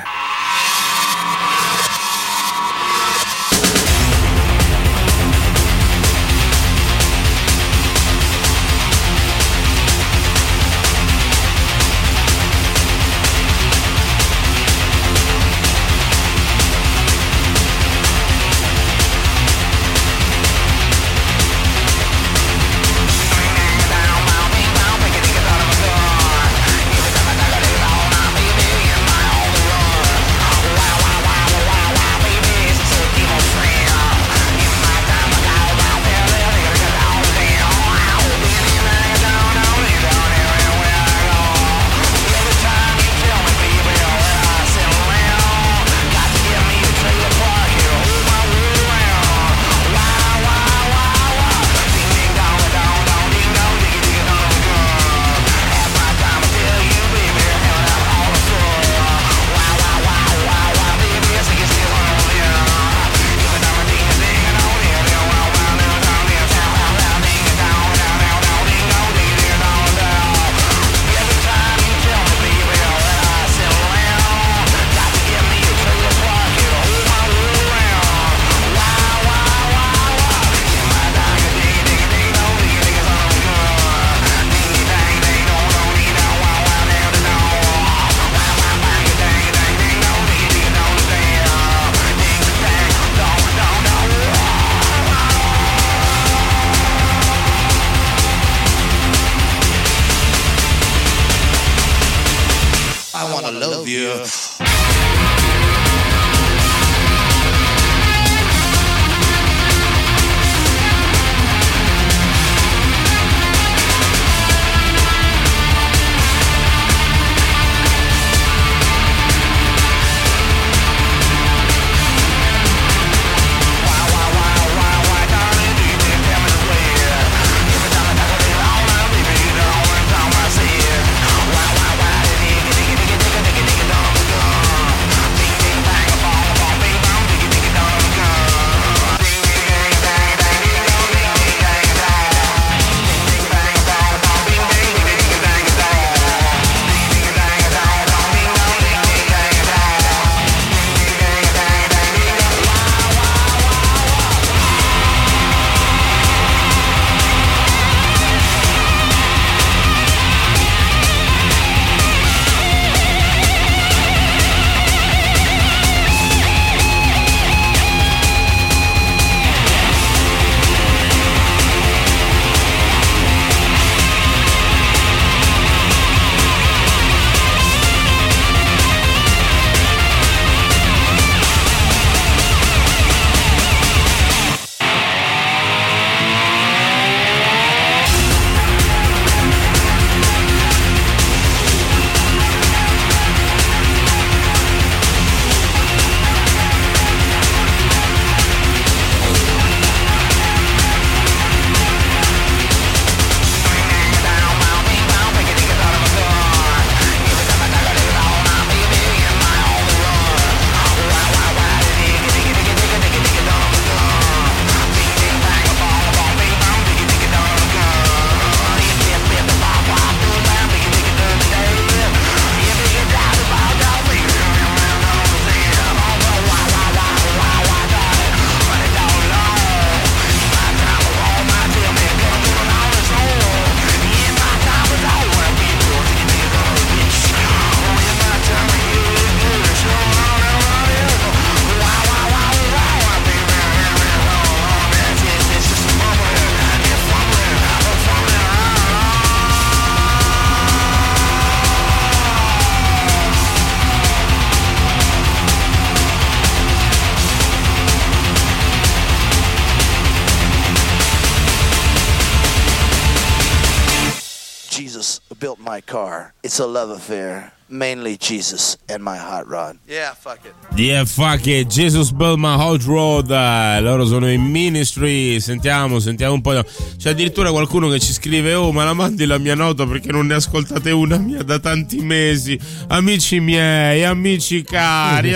built my car. It's a love affair. Mainly Jesus and my hot rod. Yeah, fuck it. Yeah, fuck it. Jesus built my hot rod. Loro sono in Ministry. Sentiamo un po'. C'è addirittura qualcuno che ci scrive: oh, ma la mandi la mia nota perché non ne ascoltate una mia da tanti mesi. Amici miei, amici cari,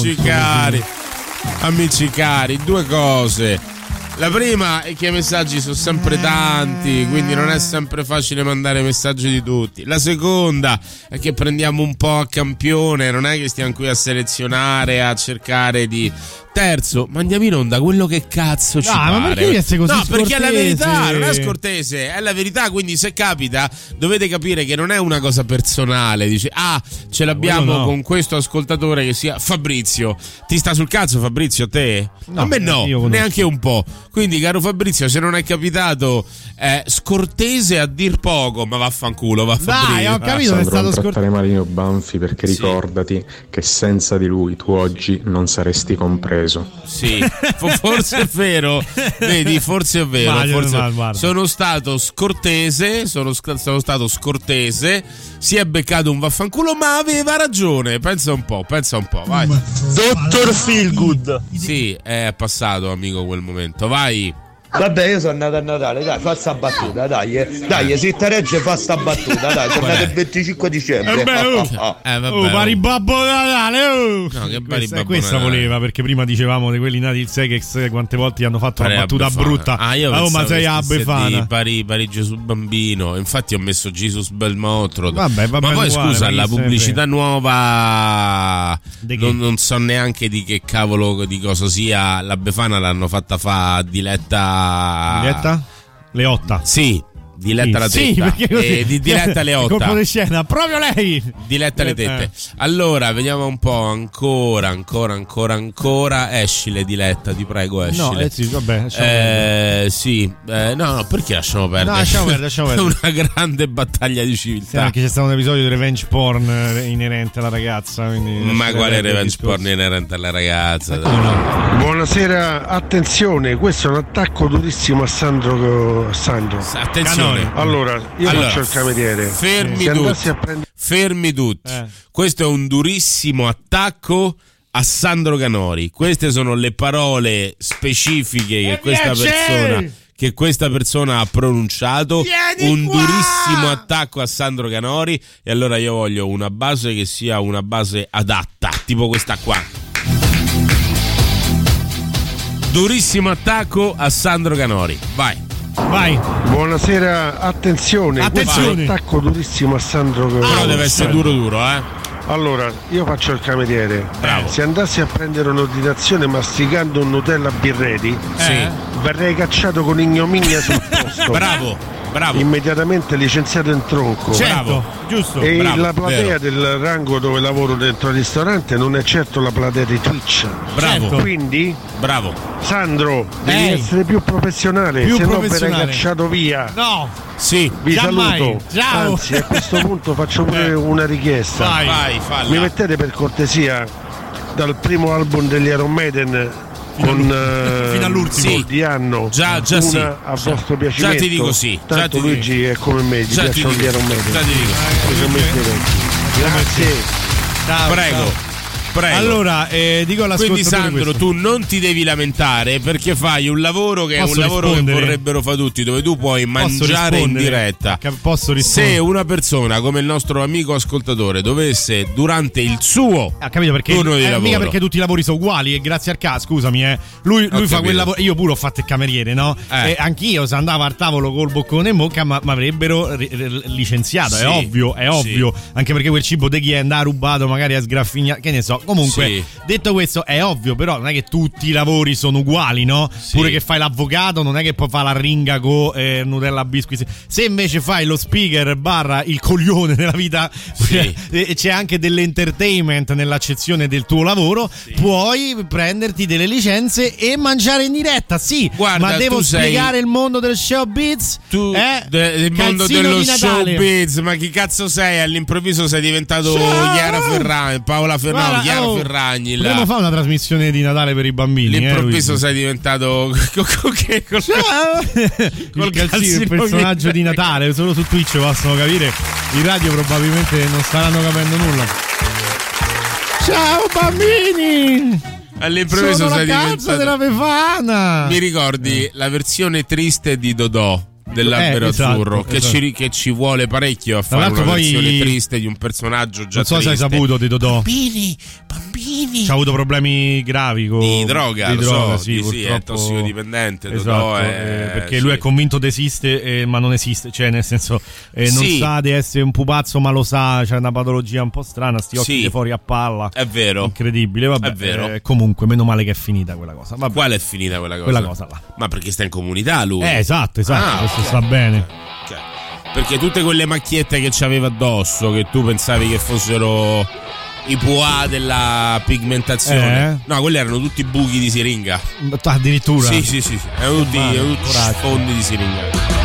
due cose. La prima è che i messaggi sono sempre tanti, quindi non è sempre facile mandare messaggi di tutti. La seconda è che prendiamo un po' a campione, non è che stiamo qui a selezionare, a cercare di... Terzo, mandiamo in onda quello che cazzo ci pare. Ma perché essere così scortese? Perché è la verità, non è scortese, è la verità. Quindi se capita dovete capire che non è una cosa personale. Dici, ce l'abbiamo con questo ascoltatore che sia Fabrizio. Ti sta sul cazzo Fabrizio a te? No, a me no, neanche un po'. quindi caro Fabrizio, se non è capitato, scortese a dir poco, ma vaffanculo, va Fabrizio. Dai, ho capito che è stato trattare Marino Banfi, perché ricordati che senza di lui tu oggi non saresti compreso. Sì, forse è vero, vedi, forse è vero. Sono stato scortese, sono stato scortese, si è beccato un vaffanculo, ma aveva ragione. Pensa un po', vai. Dottor Feelgood. Sì, è passato, amico, quel momento. Vai. Vabbè, io sono andato a Natale, dai, fa sta battuta, dai, se te regge fa sta battuta, dai, sono andato il 25 dicembre. Pari Babbo Natale, No, che pari Babbo questa Natale. Voleva, perché prima dicevamo di quelli nati il Segex, quante volte gli hanno fatto una battuta brutta. Ma sei a Befana. Pari Gesù Bambino, infatti ho messo Jesus Belmotro. Vabbè, ma poi uguale, scusa, la pubblicità nuova non so neanche di che cavolo, di cosa sia. La Befana l'hanno fatta fa Diletta Leotta. Sì, Diletta la tetta. Sì, così, di Diletta Leotta. Colpo di scena, proprio lei. Diletta le tette. Allora, vediamo un po', ancora. Escile, Diletta, ti prego, escile. No, sì, vabbè, sì. No, perché lasciamo perdere? No, lasciamo perdere. È una grande battaglia di civiltà. Sì, perché c'è stato un episodio di revenge porn inerente alla ragazza. Ma quale revenge porn inerente alla ragazza? Buonasera, attenzione, questo è un attacco durissimo a Sandro. Attenzione. Allora, io faccio il cameriere. Fermi tutti. Questo è un durissimo attacco a Sandro Canori. Queste sono le parole specifiche che questa persona ha pronunciato. Durissimo attacco a Sandro Canori. E allora io voglio una base che sia una base adatta, tipo questa qua. Durissimo attacco a Sandro Canori. Vai. Buonasera, attenzione. Questo è un attacco durissimo a Sandro Canori. Però deve essere duro, Allora, io faccio il cameriere. Bravo. Se andassi a prendere un'ordinazione masticando un Nutella Birredi, verrei cacciato con ignominia sul posto. Bravo. Immediatamente licenziato in tronco. Certo, giusto. E bravo, la platea vero. del rango dove lavoro dentro al ristorante non è certo la platea di Twitch. Bravo. Quindi, Sandro, devi essere più professionale, se no verrai cacciato via. No. Sì. Vi saluto. Ciao. Anzi, a questo punto faccio pure una richiesta. Vai, falla. Mi mettete per cortesia dal primo album degli Iron Maiden fino all'ultimo di anno già una sì. a vostro piacimento. Già ti dico sì. Tanto Luigi è come me, gli piacciono gli Iron Maiden. Già ti dico. Grazie. Prego. Allora, dico all'ascoltatore. Quindi Sandro, tu non ti devi lamentare, perché fai un lavoro che è un lavoro che vorrebbero fare tutti, dove tu puoi mangiare in diretta. Posso rispondere? Se una persona come il nostro amico ascoltatore dovesse durante il suo capito, perché turno di lavoro, mica perché tutti i lavori sono uguali, e grazie al caso, scusami, lui fa quel lavoro. Io pure ho fatto il cameriere, no? E anch'io, se andavo al tavolo col boccone in bocca, mi avrebbero licenziato. È ovvio. Anche perché quel cibo di chi è andato rubato, magari a sgraffignato, che ne so. Comunque, detto questo, è ovvio, però non è che tutti i lavori sono uguali, no? Pure che fai l'avvocato, non è che poi fa la ringa con Nutella biscuit. Se invece fai lo speaker / il coglione nella vita, c'è anche dell'entertainment nell'accezione del tuo lavoro, puoi prenderti delle licenze e mangiare in diretta. Sì, guarda, ma devo spiegare il mondo del showbiz? Il mondo dello showbiz, ma chi cazzo sei? All'improvviso sei diventato Chiara Ferragni, Paola Ferragni. Chiara Ferragni. Potremmo fare una trasmissione di Natale per i bambini. All'improvviso sei diventato il personaggio di Natale. Solo su Twitch possono capire. In radio probabilmente non staranno capendo nulla. Ciao bambini! All'improvviso sei diventato della Befana. Mi ricordi la versione triste di Dodò dell'Albero Azzurro, che ci vuole parecchio a fare una versione triste di un personaggio già triste. Non so se hai saputo di Dodò. Bambini. C'ha avuto problemi gravi di droga, sì, è tossicodipendente. Esatto, perché lui è convinto di esiste, ma non esiste, cioè nel senso non sa di essere un pupazzo, ma lo sa, c'è una patologia un po' strana, sti occhi fuori a palla. È vero. Incredibile, vabbè. È vero. Comunque, meno male che è finita quella cosa. Vabbè. Quale è finita quella cosa? Quella cosa là. Ma perché sta in comunità lui? Esatto, questo sta bene. Okay. Perché tutte quelle macchiette che c'aveva addosso, che tu pensavi che fossero i puà della pigmentazione, no, quelli erano tutti buchi di siringa. Addirittura? Sì, erano tutti sfondi di siringa.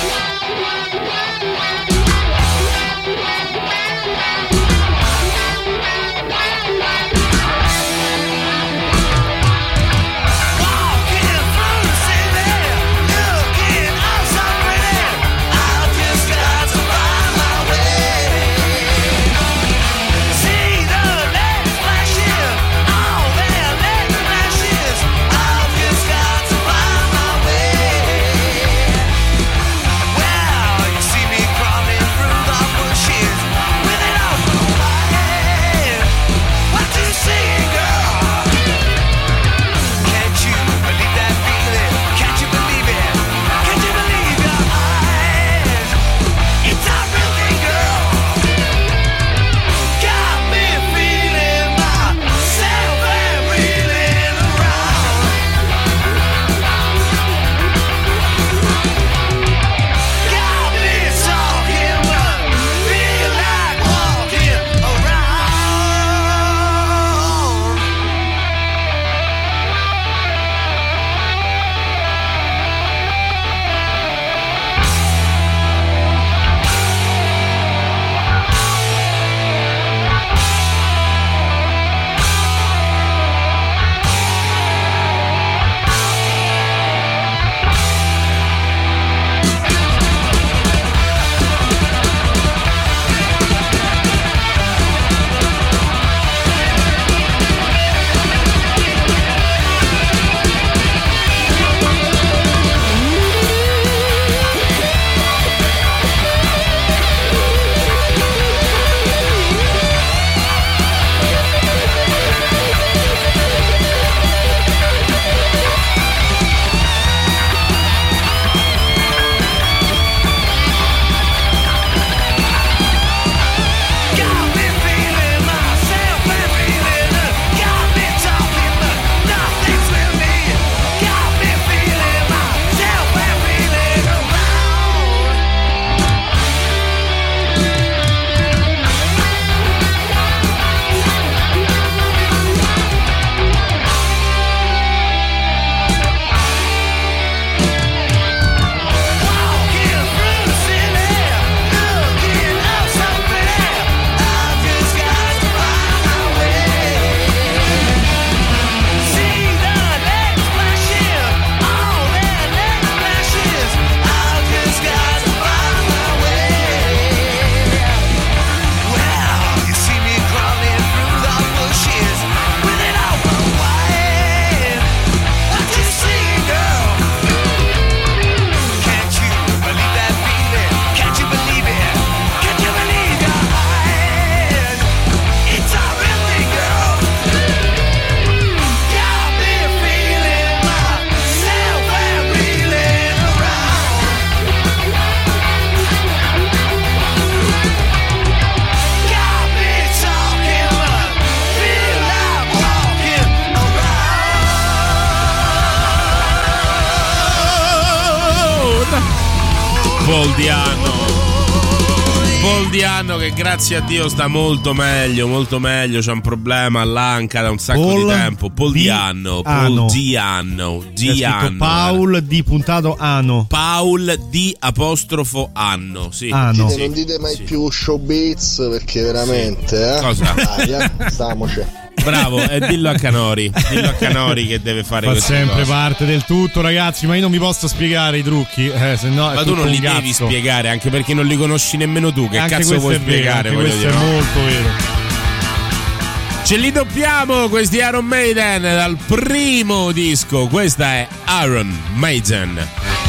Boldiano che grazie a Dio sta molto meglio, c'ha un problema all'anca da un sacco di tempo. Boldiano. Paul di puntato Ano. Paul di apostrofo Anno. Sì. Ano. Non dite mai più showbiz perché veramente Cosa? Dai, stiamoci. bravo, e dillo a Canori che deve fare fa queste sempre cose. parte del tutto, ragazzi, ma io non vi posso spiegare i trucchi, se no ma tu non li devi spiegare, anche perché non li conosci nemmeno tu, che anche cazzo vuoi spiegare? Questo dire, è no? molto vero. Ce li doppiamo questi Iron Maiden dal primo disco. Questa è Iron Maiden.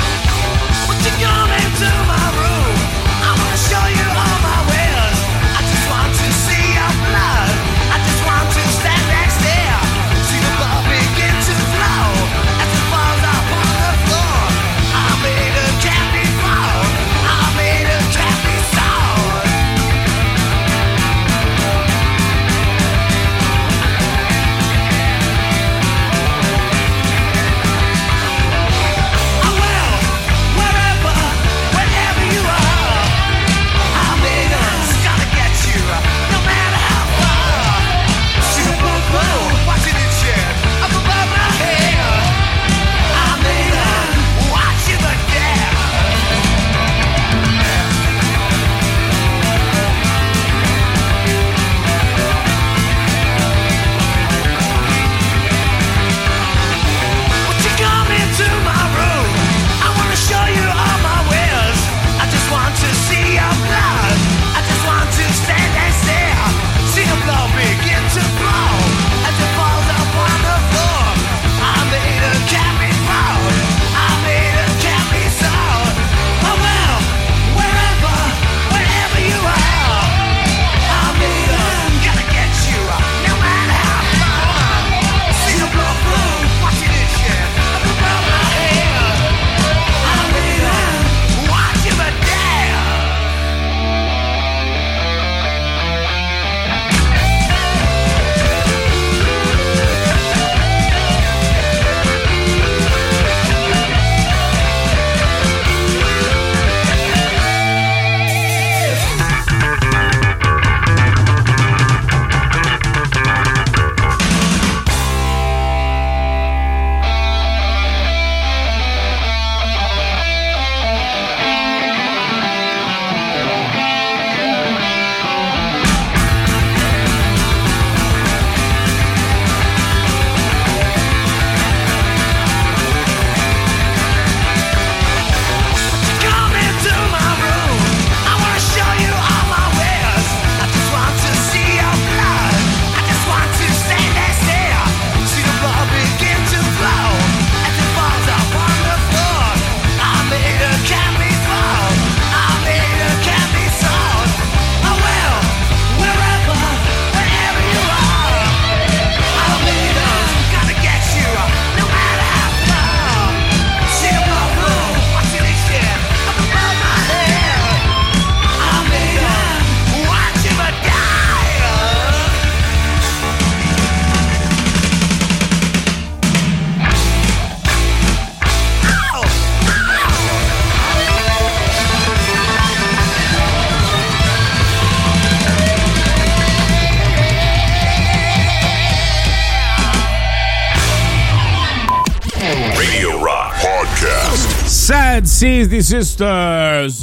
Sad City Sisters.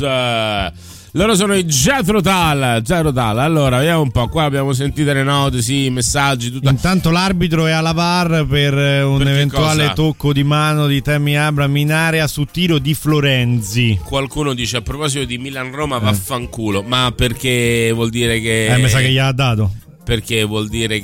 Loro sono i Jethro Tull. Allora, vediamo un po'. Qua abbiamo sentito le note, sì, i messaggi. Tutto. Intanto l'arbitro è alla VAR per un eventuale tocco di mano di Tammy Abraham in area su tiro di Florenzi. Qualcuno dice a proposito di Milan-Roma vaffanculo. Ma perché vuol dire che... mi sa che gli ha dato. Perché vuol dire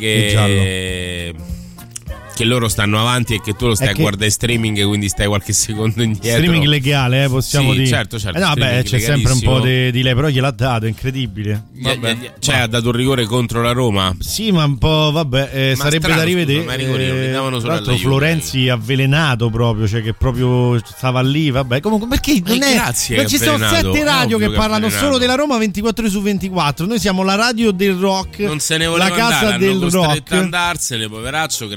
che loro stanno avanti e che tu lo stai a guardare streaming, quindi stai qualche secondo indietro. Streaming legale, possiamo dire. Certo. No, c'è sempre un po' di lei, però gliel'ha dato, è incredibile. Cioè, ha dato un rigore contro la Roma? Sì, ma un po', sarebbe strano, da rivedere. Ma rigori non li davano solo tra l'altro Florenzi avvelenato proprio, cioè che proprio stava lì, comunque perché non è... Grazie, ci sono 7 radio che parlano solo della Roma 24 ore su 24. Noi siamo la radio del rock, non se ne voleva la casa andare, del hanno costretto rock. a andarsene, poveraccio, grazie al cazzo.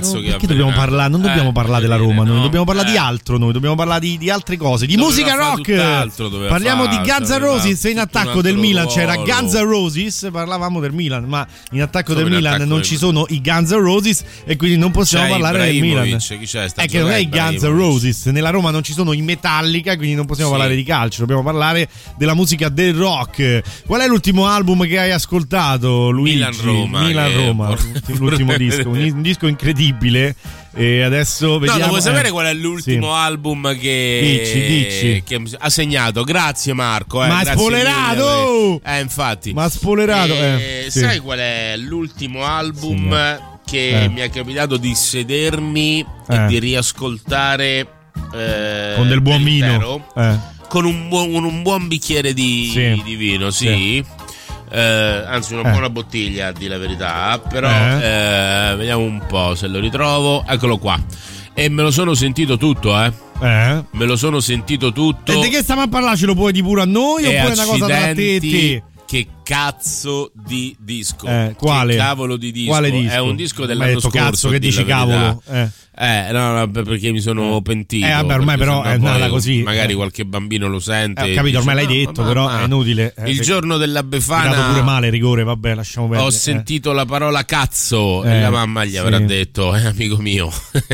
cazzo che perché dobbiamo parlare? Non dobbiamo parlare della Roma, noi dobbiamo parlare di altro, noi dobbiamo parlare di altre cose, di musica rock. Parliamo di Guns N' Roses. In attacco del Milan c'era Guns N' Roses, parlavamo del Milan, ma in attacco del Milan non ci sono i Guns N' Roses e quindi non possiamo parlare del Milan. È che non è i Guns N' Roses, nella Roma non ci sono i Metallica, quindi non possiamo parlare di calcio, dobbiamo parlare della musica del rock. Qual è l'ultimo album che hai ascoltato, Luigi? Milan-Roma, l'ultimo disco, un disco incredibile. E adesso vediamo. No, vuoi sapere qual è l'ultimo album che ha segnato? Grazie Marco. Ma grazie spoilerato! Infatti. Ma spoilerato. Sai qual è l'ultimo album che mi è capitato di sedermi e di riascoltare con del buon vino? Con un buon bicchiere di vino, anzi una buona bottiglia, a dire la verità, però vediamo un po' se lo ritrovo. Eccolo qua. E me lo sono sentito tutto, me lo sono sentito tutto. E di che stiamo a parlare? Ce lo puoi dire pure a noi oppure è una cosa da te? Che cazzo di disco? Quale? Che cavolo di disco? Quale disco? È un disco dell'anno scorso. Cazzo che dici cavolo? No, perché mi sono pentito. Vabbè, ormai però è nata così. Magari qualche bambino lo sente. Ho capito, ormai l'hai detto, però è inutile. Il giorno della Befana. Tirato pure male, rigore, vabbè, lasciamo perdere. Ho sentito la parola cazzo e la mamma gli avrà detto, amico mio.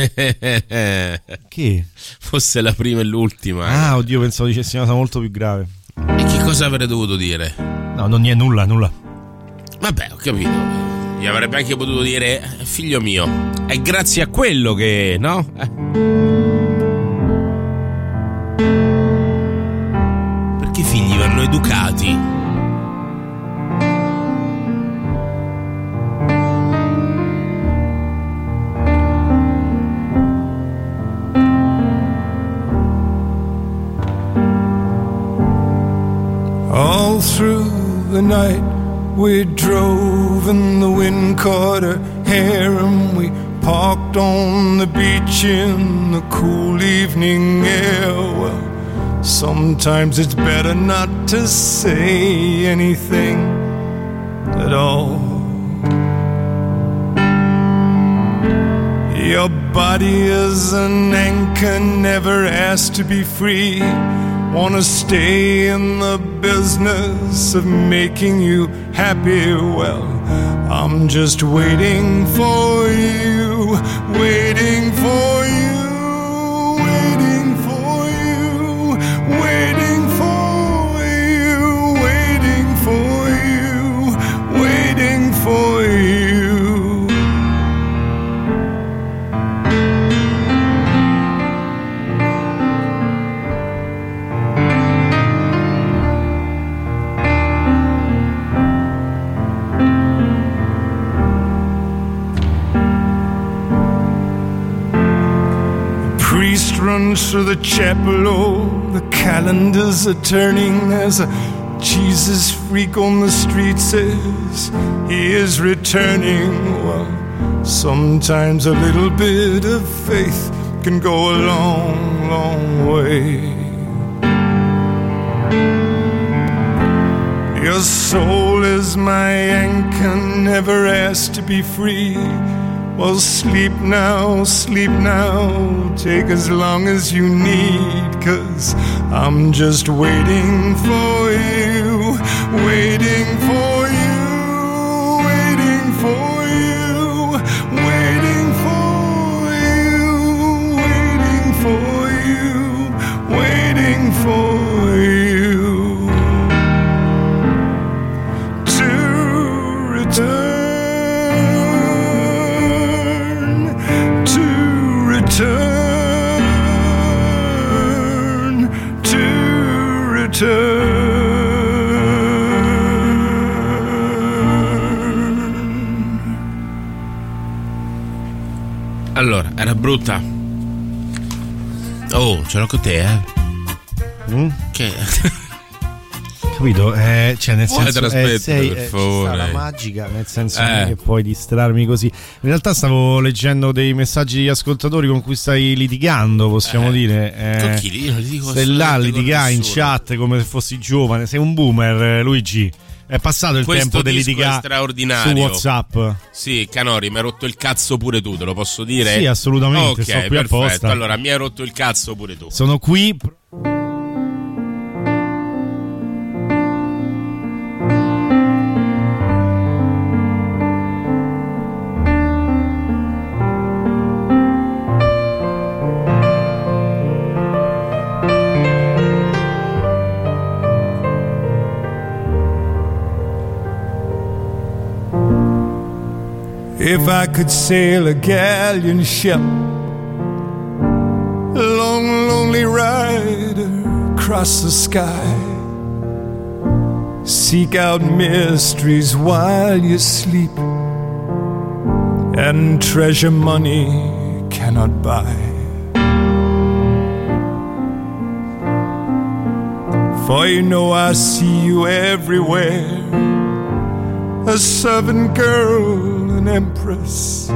Che? Fosse la prima e l'ultima. Oddio, pensavo dicessi una cosa molto più grave. E che cosa avrei dovuto dire? No, non è nulla. Vabbè, ho capito. Gli avrebbe anche potuto dire, figlio mio, è grazie a quello che, no? Perché i figli vanno educati. All through the night we drove and the wind caught her hair and we parked on the beach in the cool evening air. Well, sometimes it's better not to say anything at all. Your body is an anchor, never asked to be free. Wanna stay in the business of making you happy? Well, I'm just waiting for you, waiting for you, waiting for you, waiting for you, waiting for you, waiting for you. Runs through the chapel, oh, the calendars are turning. There's a Jesus freak on the street, says he is returning. Well, sometimes a little bit of faith can go a long, long way. Your soul is my anchor, never asked to be free. Well, sleep now, take as long as you need, 'cause I'm just waiting for you, waiting for you, waiting for you, waiting for you, waiting for you, waiting for you to return. Allora, era brutta. Oh, ce l'ho con te, Che? Capito? Cioè, nel senso, per favore. La magica, nel senso che puoi distrarmi così. In realtà stavo leggendo dei messaggi di ascoltatori con cui stai litigando, possiamo dire. Con chi? Stai là, litigare in chat come se fossi giovane. Sei un boomer, Luigi. È passato il tempo di litigare straordinario su WhatsApp. Sì, Canori, mi hai rotto il cazzo pure tu, te lo posso dire? Sì, assolutamente, ok, sto qui perfetto. apposta. Allora, mi hai rotto il cazzo pure tu. Sono qui. If I could sail a galleon ship, a long, lonely rider across the sky, seek out mysteries while you sleep, and treasure money cannot buy. For you know I see you everywhere, a servant girl, an empress.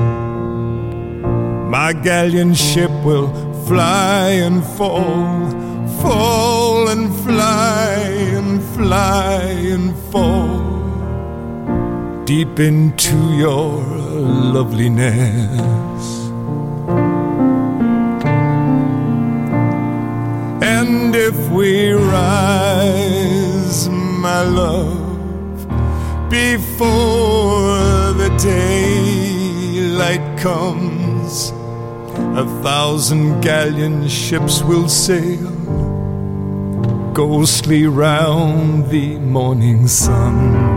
My galleon ship will fly and fall, fall and fly and fly and fall deep into your loveliness. And if we rise, my love, before the daylight comes, 1,000 galleon ships will sail ghostly round the morning sun.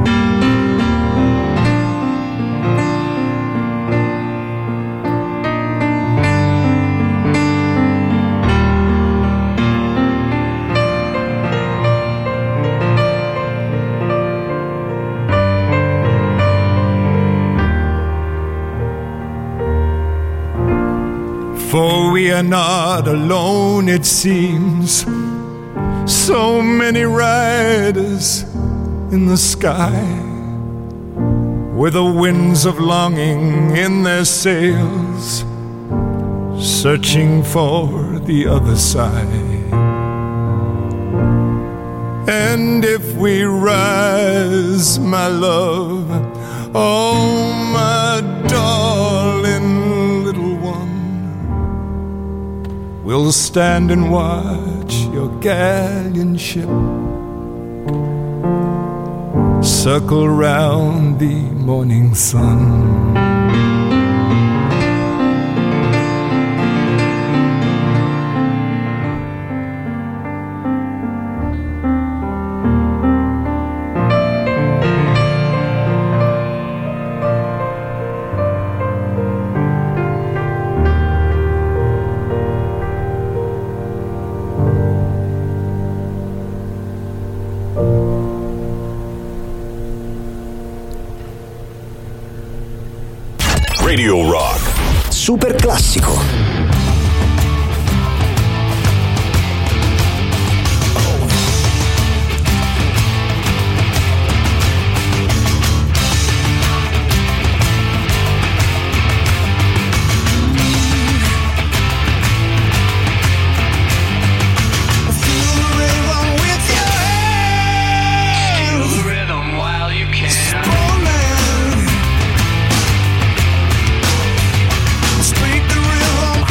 For we are not alone, it seems. So many riders in the sky, with the winds of longing in their sails, searching for the other side. And if we rise, my love, oh my darling little one, we'll stand and watch your galleon ship circle round the morning sun. Radio Rock. Super classico. Speak the rhythm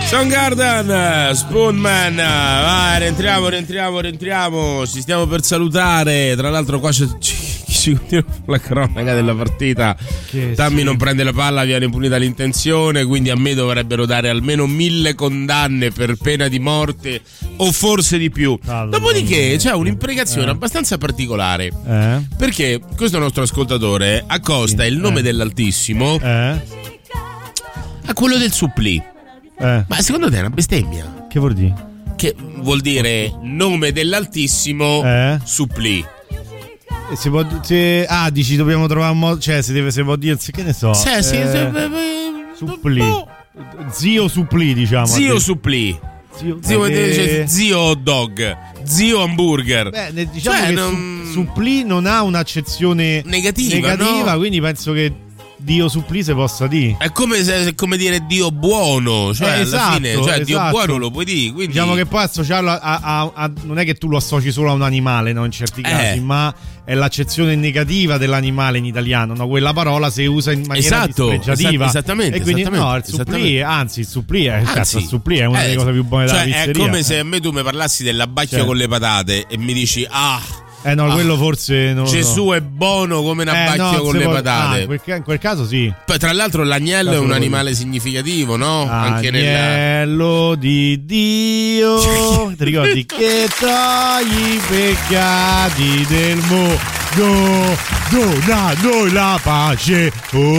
Soundgarden, Spoonman, vai, rientriamo, ci stiamo per salutare. Tra l'altro qua ci continua la cronaca della partita. Tammy non prende la palla, viene punita l'intenzione, quindi a me dovrebbero dare almeno 1000 condanne per pena di morte o forse di più. Dopodiché c'è un'imprecazione abbastanza particolare, perché questo nostro ascoltatore accosta il nome dell'Altissimo a quello del supplì. Ma secondo te è una bestemmia? Che vuol dire? Che vuol dire nome dell'Altissimo supplì. Si può, dici dobbiamo trovare un modo, cioè si può dire, che ne so. Supplì. Zio supplì, diciamo. Zio supplì. Zio hot dog, zio hamburger. Diciamo che supplì non ha un'accezione negativa, no? Quindi penso che Dio supplì possa dire. È come dire Dio buono, cioè alla fine, cioè Dio buono lo puoi dire. Quindi... Diciamo che poi associarlo a non è che tu lo associ solo a un animale, no, in certi casi, ma è l'accezione negativa dell'animale in italiano, no? Quella parola si usa in maniera dispregiativa. Esattamente. E quindi no, il supplì, anzi il supplì è una delle cose più buone della pizzeria. È come se a me tu mi parlassi dell'abbacchio con le patate e mi dici quello forse non Gesù è buono come un abbacchio con le patate. In quel caso sì. Poi tra l'altro l'agnello è un animale significativo, no? Anche agnello di Dio. Ti ricordi che togli i peccati del mondo? Dona noi la pace.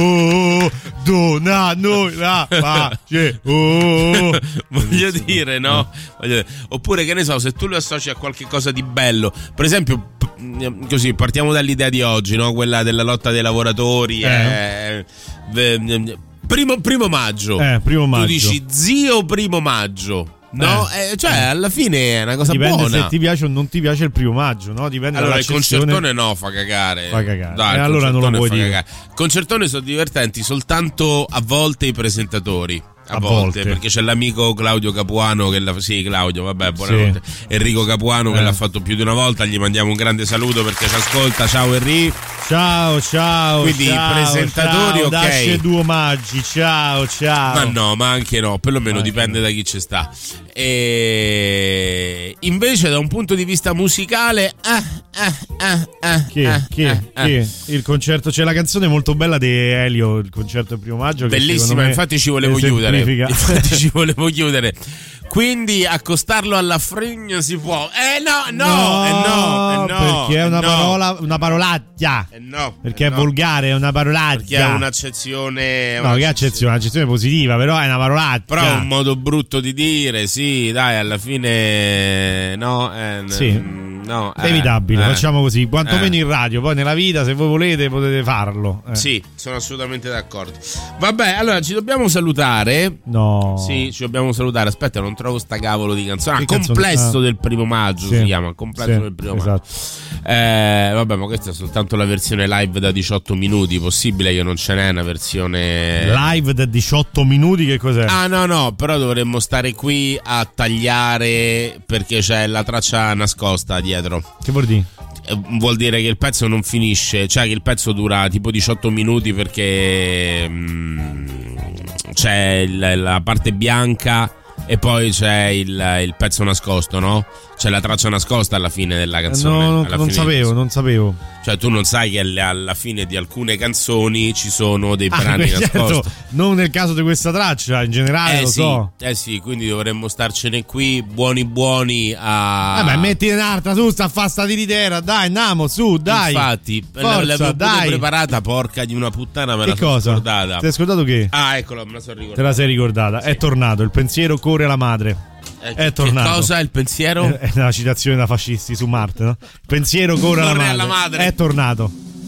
Dona noi la pace. Voglio dire, no? Oppure che ne so, se tu lo associ a qualche cosa di bello, per esempio, così partiamo dall'idea di oggi, no? Quella della lotta dei lavoratori. Primo maggio. Tu dici zio primo maggio. No, cioè alla fine è una cosa dipende buona. Se ti piace o non ti piace il primo maggio, no? Dipende allora il concertone no, fa cagare. Dai, allora non lo puoi dire. Il concertone sono divertenti soltanto a volte i presentatori. A volte, perché c'è l'amico Claudio Capuano che Claudio, vabbè, buonanotte. Enrico Capuano che l'ha fatto più di una volta, gli mandiamo un grande saluto perché ci ascolta. Ciao Enrico. Ciao. Quindi i presentatori, ok. Dasce 2 omaggi, ciao. Ma no, ma anche no, perlomeno dipende da chi ci sta. E invece da un punto di vista musicale il concerto, c'è la canzone molto bella di Elio, il concerto del primo maggio, bellissima, infatti ci volevo chiudere. Quindi accostarlo alla frigna si può. No, perché è una parolaccia. Perché è volgare, è una parolaccia. Perché è un'accezione. Che accezione? Un'accezione positiva, però è una parolaccia. Però è un modo brutto di dire, sì, dai, alla fine evitabile, facciamo così, quantomeno in radio, poi nella vita se voi volete potete farlo. Sì, sono assolutamente d'accordo. Vabbè, allora ci dobbiamo salutare. No. Sì, ci dobbiamo salutare. Aspetta, non trovo sta cavolo di canzone. Complesso del primo maggio si chiama. Complesso del primo maggio. Vabbè, ma questa è soltanto la versione live da 18 minuti. Possibile che non ce n'è una versione live da 18 minuti? Che cos'è? No, però dovremmo stare qui a tagliare perché c'è la traccia nascosta dietro. Che vuol dire? Vuol dire che il pezzo non finisce, cioè che il pezzo dura tipo 18 minuti perché c'è la parte bianca e poi c'è il pezzo nascosto, no? C'è la traccia nascosta alla fine della canzone. Non sapevo. Cioè tu non sai che alla fine di alcune canzoni ci sono dei brani nascosti. Certo, non nel caso di questa traccia, in generale lo so. Sì, quindi dovremmo starcene qui buoni a... Vabbè, metti un'altra, su, sta a fa sta tiritera, dai, andiamo, su, dai. Infatti, l'avevo pure preparata, porca di una puttana, me la sono scordata. Ti hai scordato che? Eccola, me la sono ricordata. Te la sei ricordata, sì. È tornato, il pensiero corre alla madre. È tornato. Che cosa è il pensiero? È una citazione da fascisti su Marte, no? Il pensiero corre alla madre. È tornato.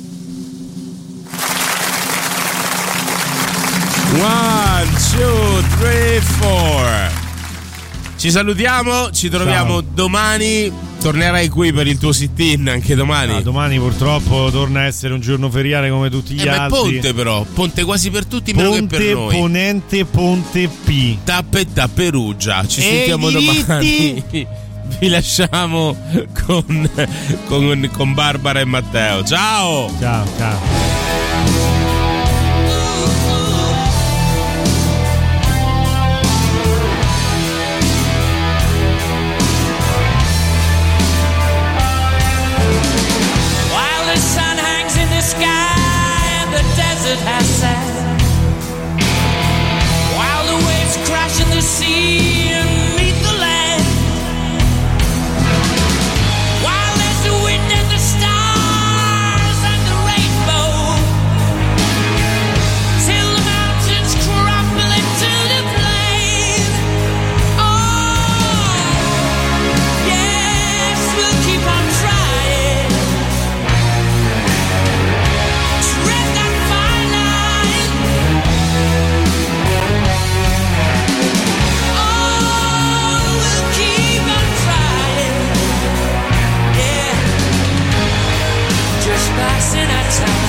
1, 2, 3, 4. Ci salutiamo, ci troviamo domani. Tornerai qui per il tuo sit-in anche domani. Domani purtroppo torna a essere un giorno feriale come tutti gli altri. Ponte però, ponte quasi per tutti, meno che per noi. Ponente, Ponte P. Tappetta Perugia. Ci sentiamo domani. Vi lasciamo con Barbara e Matteo. Ciao. Ciao. sea and meet the land. While there's the wind and the stars and the rainbow, till the mountains crumble into the plain. Oh, yes, we'll keep on trying. Tread that fine line. Oh, we'll keep on trying. Yeah, just passing our time.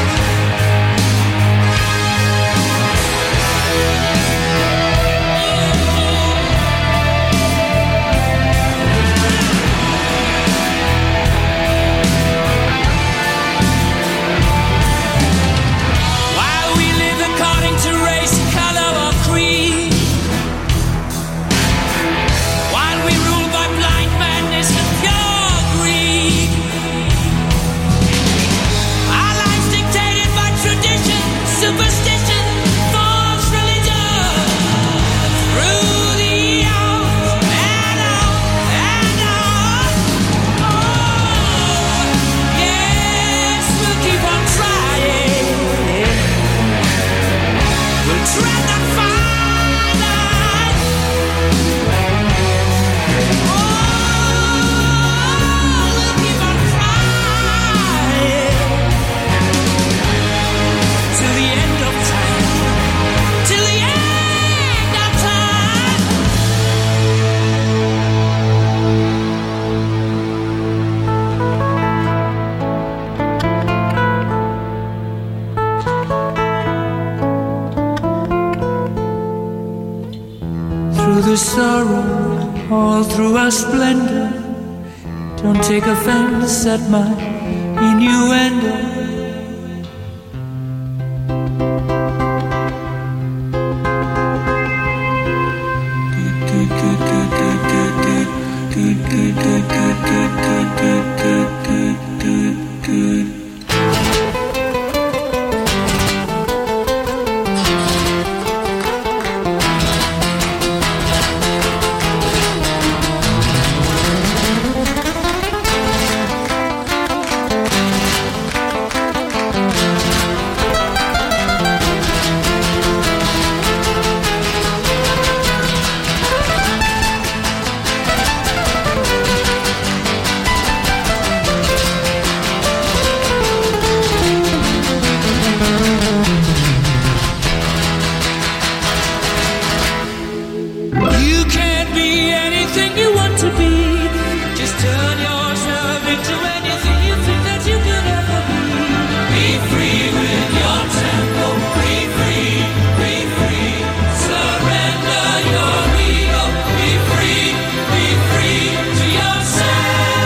While we live according to race, color or creed, while we rule by blind madness and pure greed, our lives dictated by tradition, superstition, false religion, through the hours and on and on. Oh, yes, we'll keep on trying. We'll tread that fine line. Oh, we'll keep on trying till the end of time. Till the end of time. Through the sorrow, all through our splendor, don't take offense at my innuendo. You can't be anything you want to be. Just turn yourself into anything you think that you could ever be. Be free with your tempo. Be free, be free. Surrender your ego. Be free to yourself.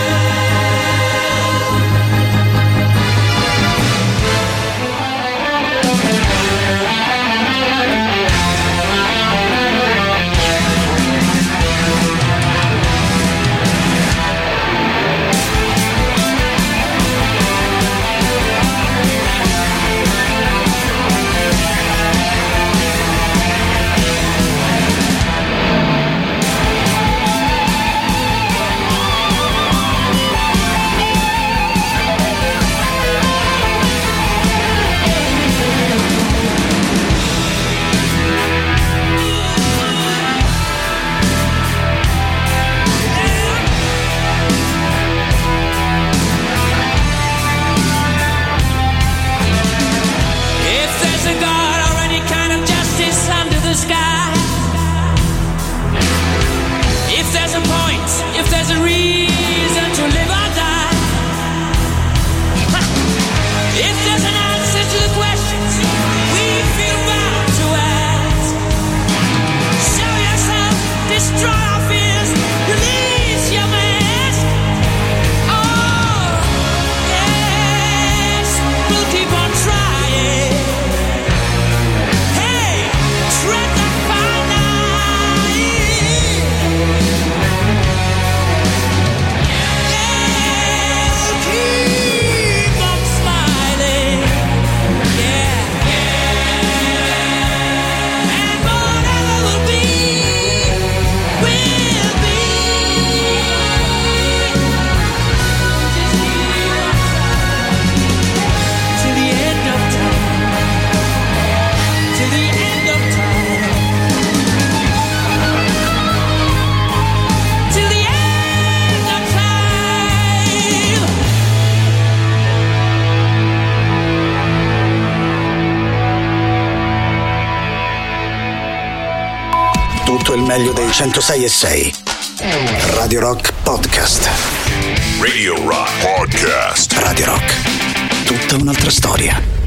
If there's a God or any kind of justice under the sky, if there's a point, if there's a reason to live or die, if there's an answer to the questions we feel bound to ask, show yourself, destroy our fears, release your mask. Oh, yes, we'll keep on trying. Hey, tread that fine line. Yeah. meglio dei 106.6. Radio Rock Podcast. Radio Rock Podcast. Radio Rock. Tutta un'altra storia.